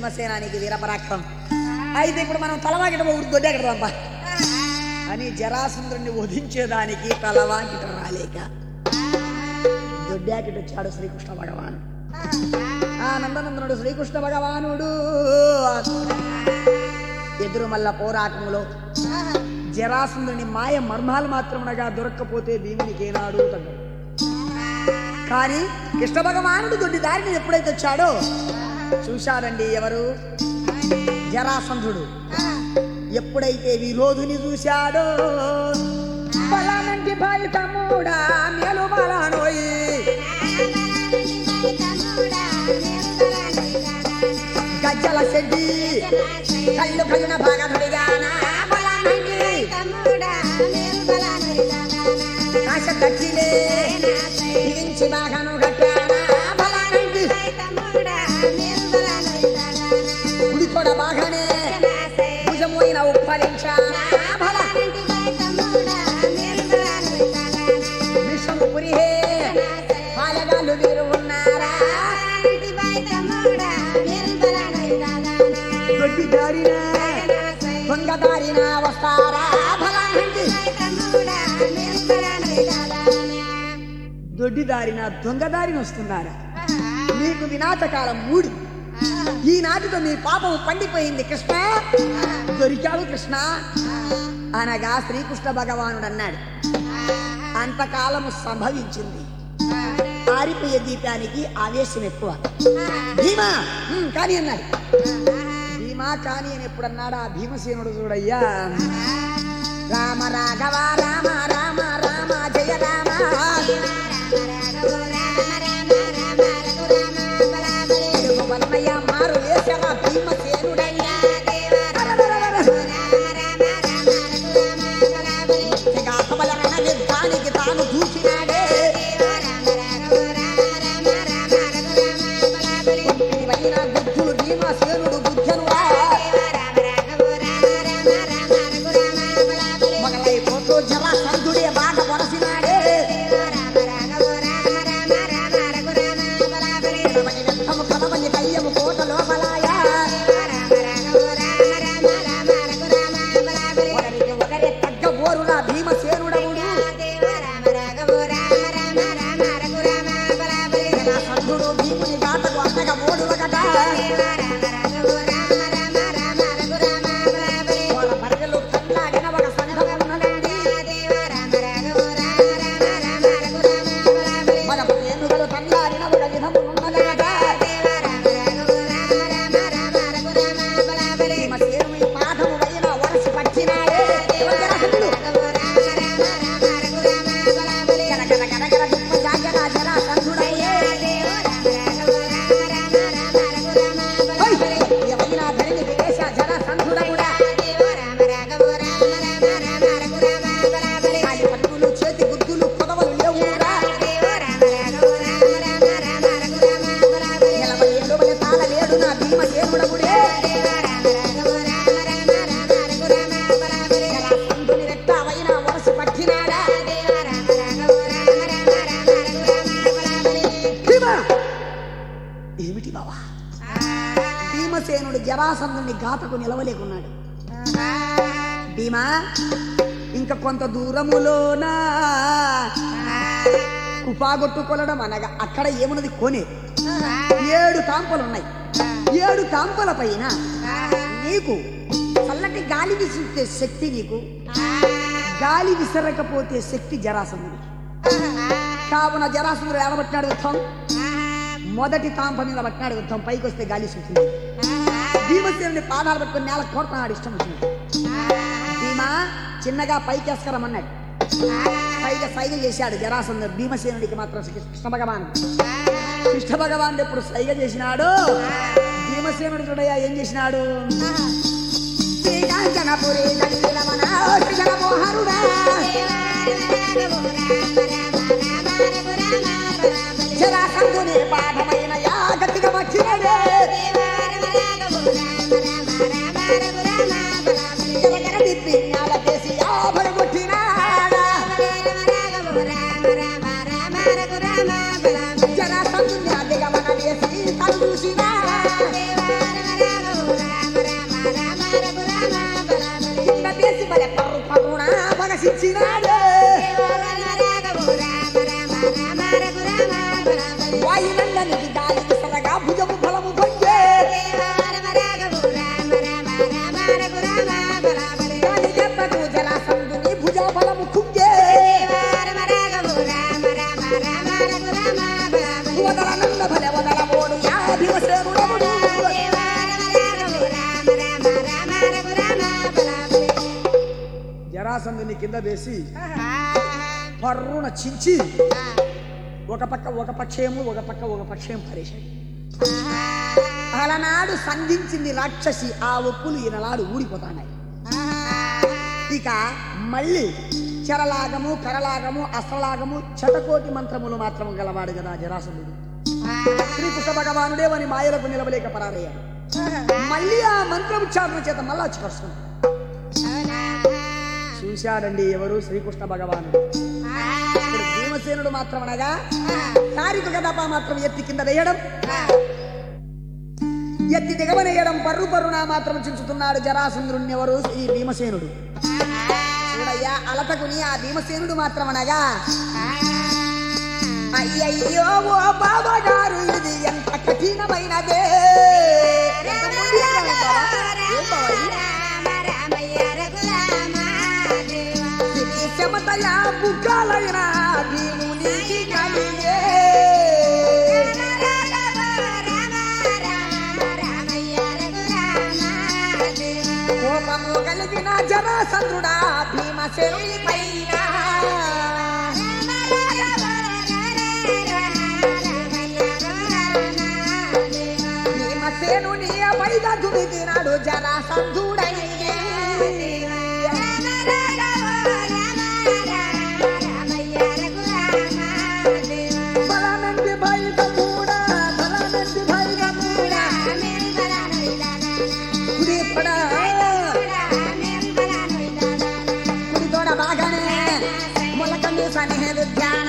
భీమసేనానికి వీరపరాక్రమం. అయితే ఇప్పుడు మనం తలవాకిట దొడ్డాకడదాంపా అని జరాసంద్రుడిని వధించేదానికి తలవాకిట రాలేక దొడ్డాకిట వచ్చాడు శ్రీకృష్ణ భగవాను. ఆ నందనందనుడు శ్రీకృష్ణ భగవానుడు ఎదురు మల్ల పోరాటంలో జరాసంద్రుని మాయ మర్మాలు మాత్రమునగా దొరక్కపోతే భీమునికి ఏనాడు తగ్గదు. కానీ కృష్ణ భగవానుడు దొడ్డి దారిని ఎప్పుడైతే వచ్చాడో చూశాడండి ఎవరు? జరాసంధుడు. ఎప్పుడైతే విరోధుని చూశాడో బలానంటి బాయి తమ్ముడా మేలు బలానోయి గజ్జల చెడ్డి కళ్ళు కళ్ళున బాగా తొడిగానా బలానంటి కాశ కట్టిలే ఇవించి బాగాను కట్టానా బలానంటి గుడి కూడా బాగానే భుజమైన ఉప్పలించానా బలానంటి విషము పురిహే పాలగాళ్ళు వీరు ఉన్నారా దొడ్డి దారిన దొంగ దారిన వస్తారా బలానంటి దొడ్డి దారిన దొంగ దారిన వస్తున్నారా? నీకు వినాశకాలం మూడు. ఈనాటితో నీ పాపం పండిపోయింది కృష్ణ, దొరికావు కృష్ణ అనగా శ్రీకృష్ణ భగవానుడు అన్నాడు. అంతకాలము సంభవించింది. ఆరిపోయే దీపానికి ఆవేశం ఎక్కువ. భీమా కానీ అన్నాడు. భీమా కానీ అని ఎప్పుడన్నాడు ఆ భీమసేనుడు చూడయ్యా. రామ రాఘవ రామ రామ రామ జయ రామ వల్లయ్య మారు వేసరా భీమసేనుడయ్యా. యుద్ధానికి తాను చూసినాడే బుద్ధులు భీమసేనుడు బుద్ధనురా మొగలైపోతూ జరాసంధుడే బాట పొరసినాడే. కలవని కయ్యము కోట లోపలాయా ఒకరికి ఒకరే తగ్గ బోరులా భీమసేనుడవుడు. జరాసంధుడు భీముని బాటకు అన్నగా మోడుల కట వాళ్ళ పరిగలు కన్నాడిన ఒక సంఘం ఉన్నదండి. మగ ఏనుగలు కన్నాడిన ఒక విధము ఉన్నదట. భీమసేనుని పాఠము వైన వరసి పట్టినాడే జరాసంధుడు. గనగన గనగన దుమ్మ జాగన జరాసంధుడయ్యే. ఎవైనా ధరిని విదేశ జరాసంధుడవుడా. కాలి పట్టులు చేతి గుద్దులు కొదవలు లేవురా. ఎనభై ఏడు వలె తాళలేడు నా భీమసేనుడవుడే. జరాసంధుని రెట్టావైన వరసి పట్టినాడా. భీమా ఏమిటి బావా? భీమసేనుడు జరాసంధుని ఘాతకు నిలవలేకున్నాడు. భీమా ఇంకా కొంత దూరములోనా కుపాగొట్టు కొలడం అనగా అక్కడ ఏమున్నది కొనే ఏడు కాంపలున్నాయి. ఏడు కాంపల పైన నీకు చల్లటి గాలి విసిరితే శక్తి నీకు, గాలి విసరకపోతే శక్తి జరాసంధుడికి. కావున జరాసంధుడు ఏడబట్టినాడు యుద్ధం. మొదటి తాంప మీద పట్టినాడు యుద్ధం. పైకి వస్తే గాలి సుతుంది. భీమసేనుడి పాదాలు పట్టుకుని నేల కోరుతున్నాడు ఇష్టం వచ్చింది. భీమా చిన్నగా పైకేస్కరమన్నాడు. పైగా సైగ చేశాడు జరాసంధుడు. భీమసేనుడికి మాత్రం కృష్ణ భగవాన్ కృష్ణ భగవానుడు ఎప్పుడు సైగ చేసినాడు భీమసేనుడు చూడయ్యా ఏం చేసినాడు. శ్రీకాంచనపురి జరాసంధుని పాఠమైన యా గట్టిగా వచ్చినడే. తిప్పి నాల చేసి యాభడగొట్టినాడా. జరాసంధుని అదిగమన చేసి తను చూసినా కింద వేసి పర్రున చించి ఒక పక్క ఒక పక్షేము ఒక పక్క ఒక పక్షేం పరేశాడు. అలనాడు సంధించింది రాక్షసి, ఆ ఒప్పులు ఈనాడు ఊడిపోతాయి. ఇక మళ్ళీ చరలాగము కరలాగము అస్త్రలాగము శతకోటి మంత్రములు మాత్రం గలవాడు కదా జరాసంధుడు. శ్రీకృష్ణ భగవానుడే వాని మాయలకు నిలవలేక పరారయ్యాడు. మళ్ళీ ఆ మంత్రోచ్చారణ చేత మళ్ళా వచ్చి కలుసుకున్నాడు. చూశాడండి ఎవరు? శ్రీకృష్ణ భగవానుడు. ఇప్పుడు భీమసేనుడు మాత్రం అనగా కారిక కదప మాత్రం ఎత్తి కింద వేయడం, ఎత్తి దిగవనేయడం, పర్రు పర్రున మాత్రం చించుతున్నాడు జరాసంధుడిని. ఎవరు? ఈ భీమసేనుడు. చూడయ్యా అలతకుని ఆ భీమసేనుడు మాత్రం అనగా అయ్యయ్యో ఓ బాబాగారు ఇది ఎంత కఠినమైనదే. చెమతయా బుగ్గాలైన భీమునికి కలిగే కోపము కలిగిన జరాసంధుడా భీమసేనుని పైన భీమసేనుని పైన దుమిదినాడు జరాసంధుడని. బలనంది భైరవుడా బలనంది భైరవుడా కుడి తోడ కుడి తోడ బాగానే మొలకండి సన్నిహేదు ధ్యాన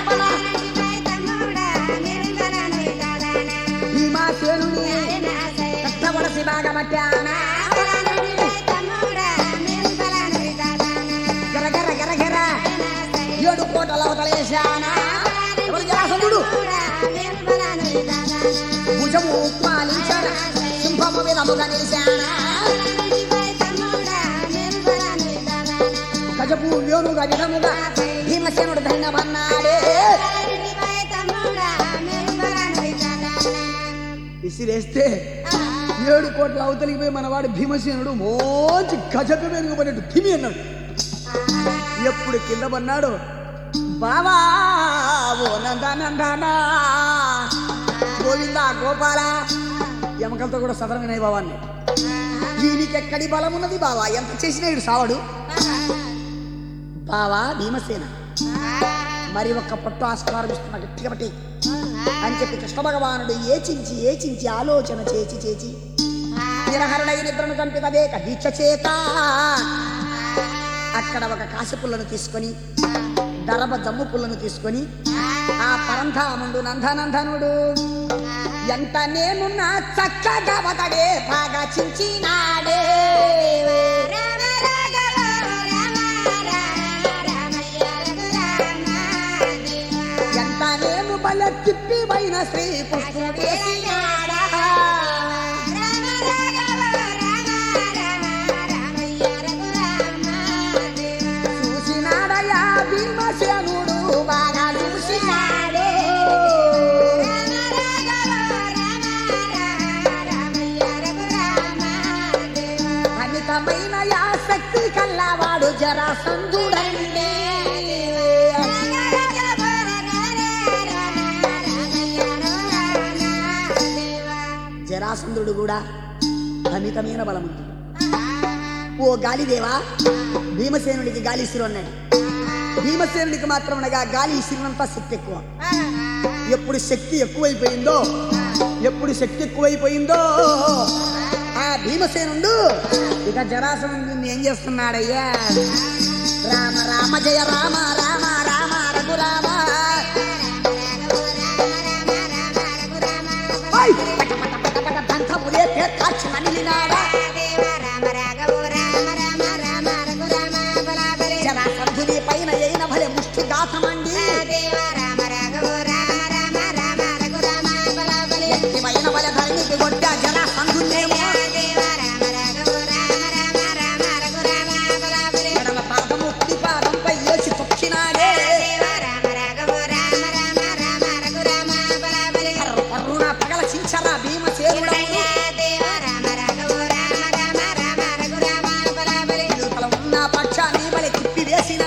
భీమసేనుని కష్టపడసి బాగా మట్టాన గర గర గర గర ఏడు కోటల అవతలేశానా. ఎవరు? జరాసంధుడు. భుజము పాలించాన సింహము విధముగా నిలిచానా. గజపు యోనుగా విధముగా భీమసేనుడు ధన్యమన్నాడే. విసిరేస్తే ఏడు కోట్ల అవతలికి పోయి మనవాడు భీమసేనుడు మోచి గజపు వెనుకబడినట్టు ధిమి అన్నాడు. ఎప్పుడు కింద పన్నాడు బావా ఓ నందనందనా గోవిందా గోపాల ఎమకలతో కూడా సదరమైనాయి బావాన్ని. దీనికి ఎక్కడి బలం ఉన్నది బావా, ఎంత చేసినా ఇడు సావడు బావా భీమసేన. మరి ఒక్క పట్టు ఆస్కారం ఇస్తున్నా గట్టిగా పట్టి అని చెప్పి కృష్ణ భగవానుడు ఏచించి ఏచించి ఆలోచన చేచి చేచి నిరహరుడై నిద్రను కంపితదేక దీక్ష చేత అక్కడ ఒక కాశీ పుల్లను తీసుకొని దరబ జమ్ము పుల్లను తీసుకొని ఆ పరంధాముడు నందనందనుడు ఎంత నేనున్నా చక్కగా బతడే బాగా చించినాడే. ఎంత నేను బల తిప్పి పైన శ్రీకృష్ణుడే చూసినాడయా భీమసేనుడు బాగా చూసినాడే. అమితమైన యా శక్తి కల్లవాడు జరాసంధుడండి. జరాసంధుడు కూడా అమితమైన బలముంది. ఓ గాలిదేవా భీమసేనుడికి గాలి ఇసురు అన్నాడు. భీమసేనుడికి మాత్రం అనగా గాలి ఇసిరినంత శక్తి ఎక్కువ. ఎప్పుడు శక్తి ఎక్కువైపోయిందో ఎప్పుడు శక్తి ఎక్కువైపోయిందో ఆ భీమసేనుడు ఇక జరాసంధుడిని ఏం చేస్తున్నాడయ్యా? రామ రామ జయ రామ రామ రామ రఘురామ దంతములే పేర్చి నలినాడా జరాసంధుని పైన అయిన భలే ముష్టి దాసమండి పైన భలే ధరణికి కొట్టా జరాసంధునేమో ఎడమ పాదము కుడి పాదంపై వేసి తొక్కినాడే. పర్రున పగల చించరా భీమసేనుడు ఉన్న పక్షాన్ని బలి తిప్పి వేసిన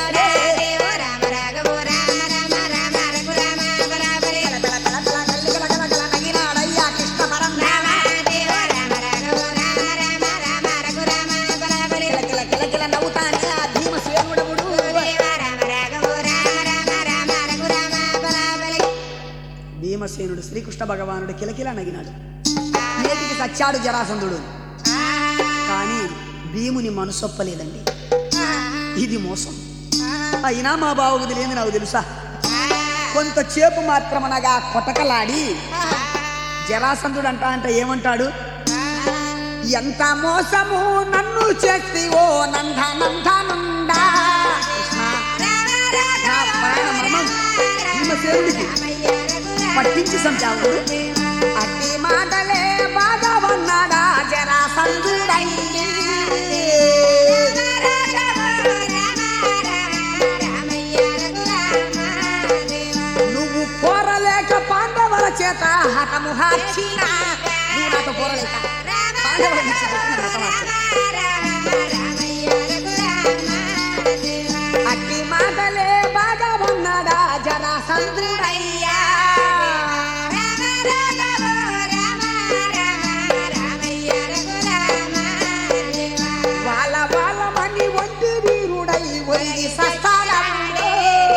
భీమసేనుడు శ్రీకృష్ణ భగవానుడు కిలకిలా నగినాడు. నేటికి సచ్చాడు జరాసంధుడు. కానీ భీముని మనసొప్పలేదండి. ఇది మోసం. అయినా మా బావుకు తెలియదు నాకు తెలుసా. కొంతసేపు మాత్రమనగా కొటకలాడి జరాసంధుడు అంటా అంటే ఏమంటాడు? ఎంత మోసము నన్ను చేసి ఓ నంద నందనుండా పట్టించి సంచావు. అట్టి మాటలే బాగా ఉన్నాడా జరాసంధుడయ్యి. నువ్వు పోరలేక పాండవుల చేత హతము హార్చిన. నువ్వు నాతో పోరలేక పాండవుల నుంచి అట్టి మాటలే బాగా ఉన్నాడా జరాసంధుడయ్యా. వాళ్ళ వాళ్ళ మని వంటి వీరుడై ఒరిగి సస్తాడంటే.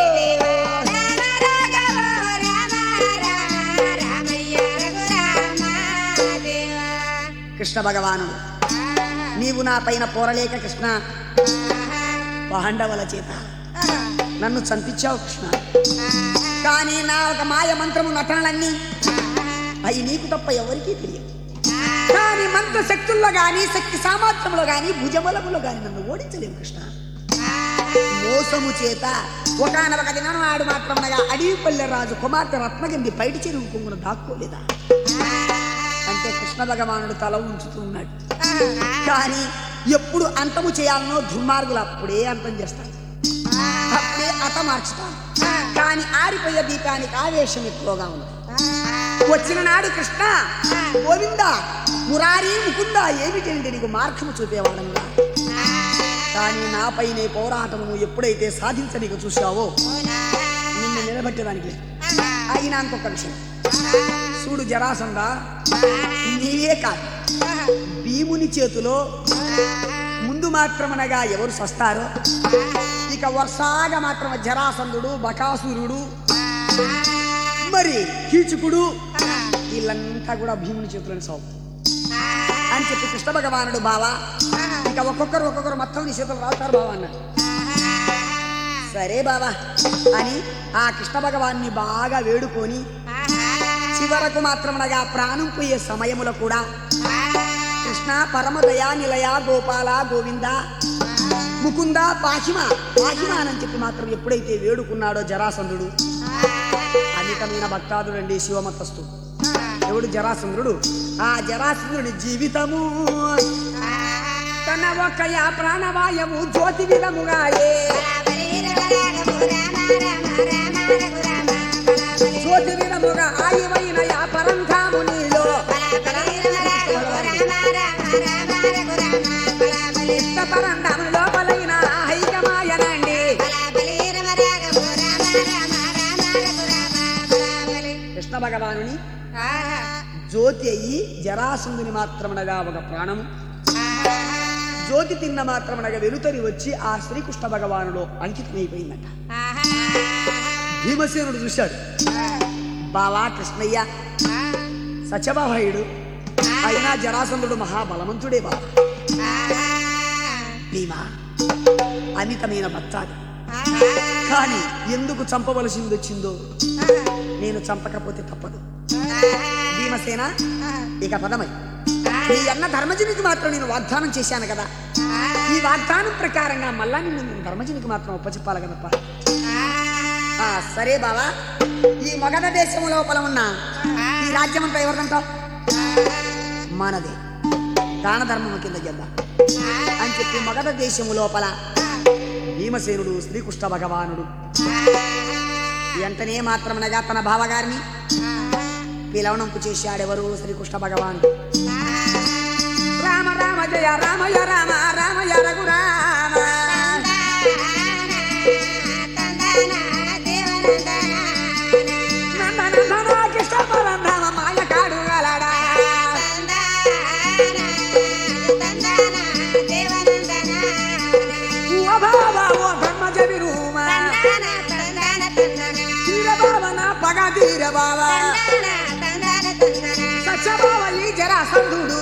కృష్ణ భగవానుడు నీవు నా పైన పోరలేక కృష్ణ పాండవుల చేత నన్ను చంపించావు కృష్ణ. కానీ నా ఒక మాయ మంత్రము నటనలన్నీ అవి నీకు తప్ప ఎవరికీ తెలియదు. కానీ మంత్ర శక్తుల్లో గాని శక్తి సామర్థ్యంలో గాని భుజబలములో గాని నన్ను ఓడించలేవు కృష్ణ. మోసము చేత ఒకనొక దినం నాడు మాత్రమనగా అడవిపల్లె రాజు కుమార్తె రత్నగంది బయట చెరువు కొంగును దాక్కోలేదా అంటే కృష్ణ భగవానుడు తల ఉంచుతూ ఉన్నాడు. కానీ ఎప్పుడు అంతము చేయాలనో దుర్మార్గులు అప్పుడే అంతం చేస్తాడు, అప్పుడే అత మార్చుతాడు. కానీ ఆరిపోయే దీపానికి ఆవేశం ఎక్కువగా ఉంది. వచ్చిన నాడు కృష్ణ గోవింద మురారి ముకుంద ఏమిటంటే నీకు మార్గము చూపేవాడనుగా. కానీ నాపైనే పోరాటము ఎప్పుడైతే సాధించనీకు చూసావో నిన్ను నిలబెట్టడానికి అయినా ఇంకొక విషయం చూడు జరాసంధ, నీవే కాదు భీముని చేతిలో ముందు మాత్రమనగా ఎవరు సస్తారో ఇక వర్షాగా మాత్రం జరాసంధుడు, బకాసురుడు, మరి కీచుకుడు వీళ్ళంతా కూడా భీముని చేతులను సాగు అని చెప్పి కృష్ణ భగవానుడు బావా ఇక ఒక్కొక్కరు ఒక్కొక్కరు మొత్తం నీ చేతులు రావుతారు బావా అన్నాడు. సరే బావా అని ఆ కృష్ణ భగవాన్ని బాగా వేడుకొని చివరకు మాత్రమనగా ప్రాణం పోయే సమయములో కూడా కృష్ణ పరమదయా నిలయ గోపాల గోవింద ముకుంద పాహిమ పాహిమ అని చెప్పి మాత్రం ఎప్పుడైతే వేడుకున్నాడో జరాసంధుడు, అధికమైన భక్తాదుడండి శివమతస్థు ఎవడు జరాసంధుడు. ఆ జరాసంధుడి జీవితము తన ఒక్కయ ప్రాణవాయము జ్యోతి విధముగాయే జ్యోతి విధముగా ఆయువైన యా పరంధామునిలో పరంధాము లోపలైన హైకమాయనండి. కృష్ణ భగవానుని జ్యోతి అయ్యి జరాసంధుని మాత్రమనగా ఒక ప్రాణము జ్యోతి తిన్న మాత్రమనగా వెలుతరి వచ్చి ఆ శ్రీకృష్ణ భగవానులో అంకితమైపోయిందట. భీమసేనుడు చూశాడు, బావా కృష్ణయ్య సత్యభామయుడు అయినా జరాసంధుడు మహాబలవంతుడే బావా. భీమా అమితమైన భక్తాది, కానీ ఎందుకు చంపవలసింది వచ్చిందో నేను చంపకపోతే తప్పదు. భీమసేన ఇక పదమై నీ అన్న ధర్మజునికి మాత్రం నేను వాగ్దానం చేశాను కదా, ఈ వాగ్దానం ప్రకారంగా మళ్ళా నిన్ను ధర్మజునికి మాత్రం ఒప్పచెప్పాలి కదప్ప. సరే బావా ఈ మగధ దేశం లోపల ఉన్న ఈ రాజ్యం అంతా ఎవరిదంటావు? మనదే, దాన ధర్మం కింద చేద్దాం అని చెప్పి మగధ దేశము లోపల భీమసేనుడు శ్రీకృష్ణ భగవానుడు వెంటనే మాత్రమనగా తన భావగారిని పిలవనంపు చేశాడెవరు? శ్రీకృష్ణ భగవానుడు. రామ రామ జయ రామయ రామ రామయ రఘురామ నందనందన కృష్ణ పరంధామ మాయ కాడు గలడా ఓ బాబా ఓ ధర్మజ విరూమ తీర బాబా నా పగ తీర బాబా జరాసంధుడు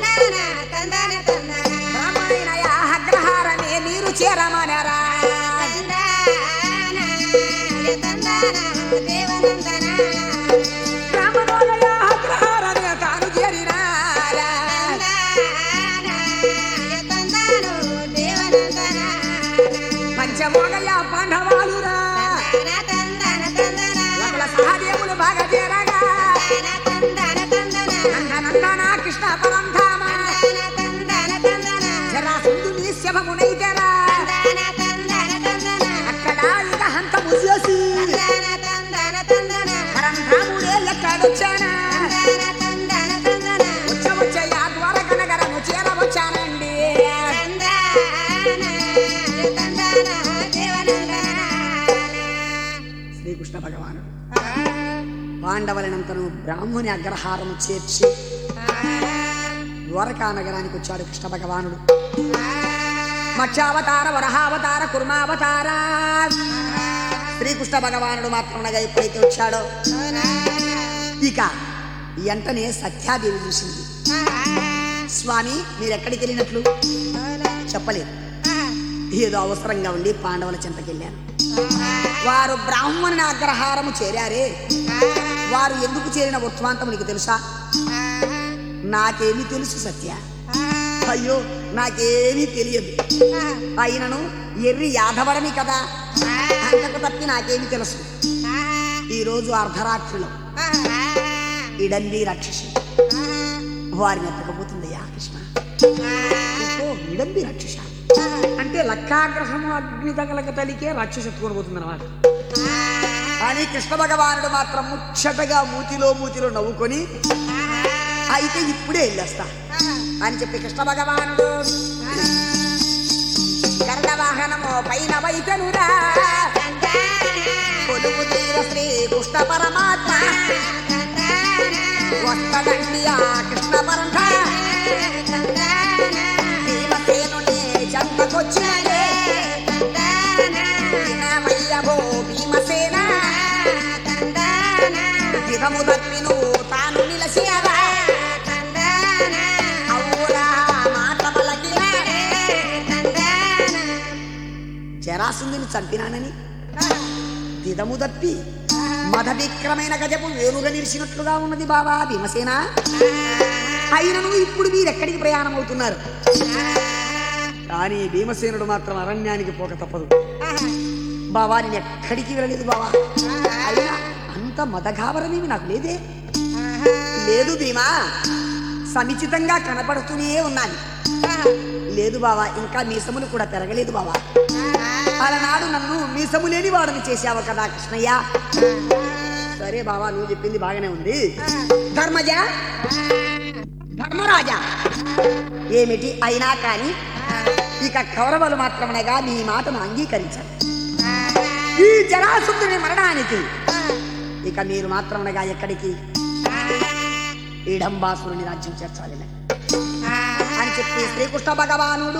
రామాయణ అగ్రహారమే మీరు చేరమనరా రామనోదయ అగ్రహారమే తాను చేరినారా పంచమోగయ పాండవాలురా లకుల సహదేవులు బాగా చేరగా నందనందన కృష్ణ పరంధామ జరాసంధుని శవమునైతేరా అక్కడ ఇక హంతము చేసి పరంధాముడే ఎక్కడొచ్చానా వచ్చ వచ్చయ్యా ద్వారక నగరము చేరవచ్చానండి శ్రీకృష్ణ భగవానుడు పాండవులనంతను బ్రాహ్మణి అగ్రహారము చేర్చి ద్వారకా నగరానికి వచ్చాడు కృష్ణ భగవానుడు మత్స్యావతార వరహావతార కుర్మావతార శ్రీకృష్ణ భగవానుడు మాత్రమునగా ఎప్పుడైతే వచ్చాడో ఇక వెంటనే సత్యాదేవి చూసింది స్వామి మీరెక్కడికి వెళ్ళినట్లు చెప్పలేదు ఏదో అవసరంగా ఉండి పాండవుల చెంతకెళ్ళాను వారు బ్రాహ్మణుని అగ్రహారము చేరారే వారు ఎందుకు చేరిన వృత్తాంతం నీకు తెలుసా నాకేమీ తెలుసు సత్య అయ్యో నాకేమీ తెలియదు అయినను ఎర్రి యాదవరని కదా అంతకు తప్పి నాకేమీ తెలుసు ఈరోజు అర్ధరాత్రిలో ఇడంబి రాక్షసి వారిని ఎత్తకపోతుందయ్యా కృష్ణ ఇడంబి రాక్షస అంటే లక్కాగ్రహము అగ్ని తగలక తలికే రాక్షసత్తుకొని పోతుంది అన్నమాట కానీ కృష్ణ భగవానుడు మాత్రం ముచ్చటగా మూతిలో మూతిలో నవ్వుకొని అయితే ఇప్పుడే వెళ్ళేస్తా అని చెప్పి కృష్ణ భగవానుడు గరుడ వాహనము పైన వైతనురా కొలువు తీర శ్రీ కృష్ణ పరమాత్మ వస్తదండి ఆ కృష్ణ పరంధ భీమసేనుని చెంతకొచ్చినదే వినవయ్యవో భీమసేన దిగము తప్పిను తాను నిలసియవా జరాసంధుని చంపినానని దిదము తప్పి మద విక్రమైన గజపు వేరుగా నిలిచినట్లుగా ఉన్నది బాబా భీమసేన అయినను ఇప్పుడు మీరెక్కడికి ప్రయాణం అవుతున్నారు కానీ భీమసేనుడు మాత్రం అరణ్యానికి పోక తప్పదు బాబా నేను ఎక్కడికి వెళ్ళలేదు బాబా అయినా అంత మదఘావరమేమి నాకు లేదే లేదు భీమా సముచితంగా కనపడుతూనే ఉన్నాను లేదు బావా ఇంకా మీసములు కూడా పెరగలేదు బావా అలనాడు నన్ను మీసము లేని వాడిని చేశావు కదా కృష్ణయ్య సరే బావా నువ్వు చెప్పింది బాగానే ఉంది ధర్మజ ధర్మరాజా ఏమిటి అయినా కానీ ఇక కౌరవులు మాత్రమనగా నీ మాటను అంగీకరించారు ఈ జరాసంధుని మరణానికి ఇక మీరు మాత్రమనగా ఎక్కడికి ఇడంబాసురుని రాజ్యం చేర్చాలి అని చెప్పి శ్రీకృష్ణ భగవానుడు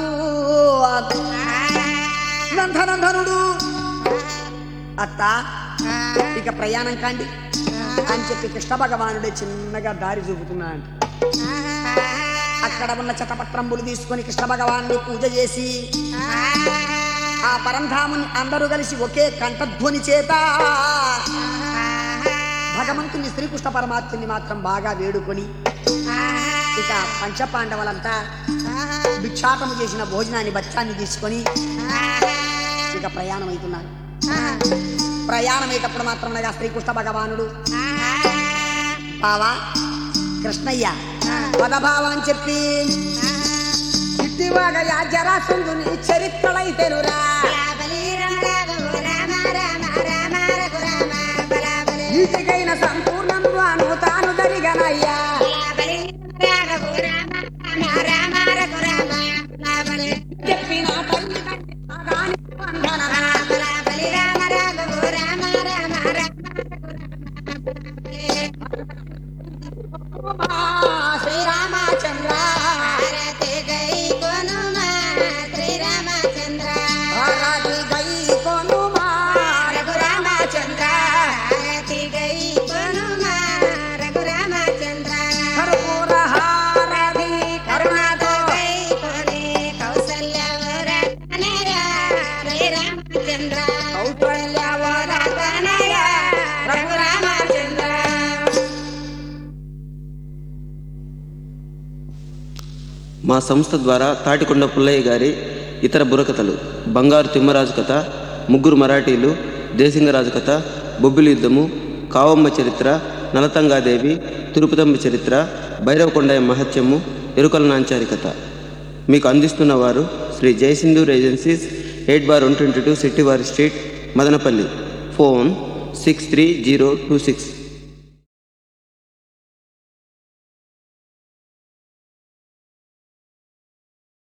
నందనందనుడు అత్త ఇక ప్రయాణం కాండి అని చెప్పి కృష్ణ భగవానుడే చిన్నగా దారి చూపుతున్నాడు అక్కడ ఉన్న చటపట్రంబులు తీసుకొని కృష్ణ భగవాన్ని పూజ చేసి ఆ పరంధాముని అందరూ కలిసి ఒకే కంఠధ్వని చేత భగవంతుని శ్రీకృష్ణ పరమాత్ముని మాత్రం బాగా వేడుకొని ఇక పంచపాండవులంతా భిక్షాటము చేసిన భోజనాన్ని బచ్చాన్ని తీసుకొని ఇక ప్రయాణం అవుతున్నారు ప్రయాణం అయ్యేటప్పుడు మాత్రమనగా శ్రీకృష్ణ భగవానుడు బావా కృష్ణయ్య పదభావం అని చెప్పి ఇట్టివాగయా జరాసంధుని చరిత్రలైతేనురా ఈటికైన సంపూర్ణంగాను తాను దరిగనయ్యా చెప్పిన శ్రీరామచంద్ర శ్రీరామచంద్ర మా సంస్థ ద్వారా తాటికొండ పుల్లయ్య గారి ఇతర బుర్రకథలు, బంగారు తిమ్మరాజు కథ, ముగ్గురు మరాఠీలు, దేశింగరాజు కథ, బొబ్బిలి యుద్ధము, కావమ్మ చరిత్ర, నలతంగాదేవి, తిరుపతమ్మ చరిత్ర, భైరవకొండయ్య మహత్యము, ఎరుకల నాంచారి కథ మీకు అందిస్తున్న వారు Shri Jayasindhur agencies, eight bar one twenty two Sittivari street, Madanapalli. Phone six three zero two six.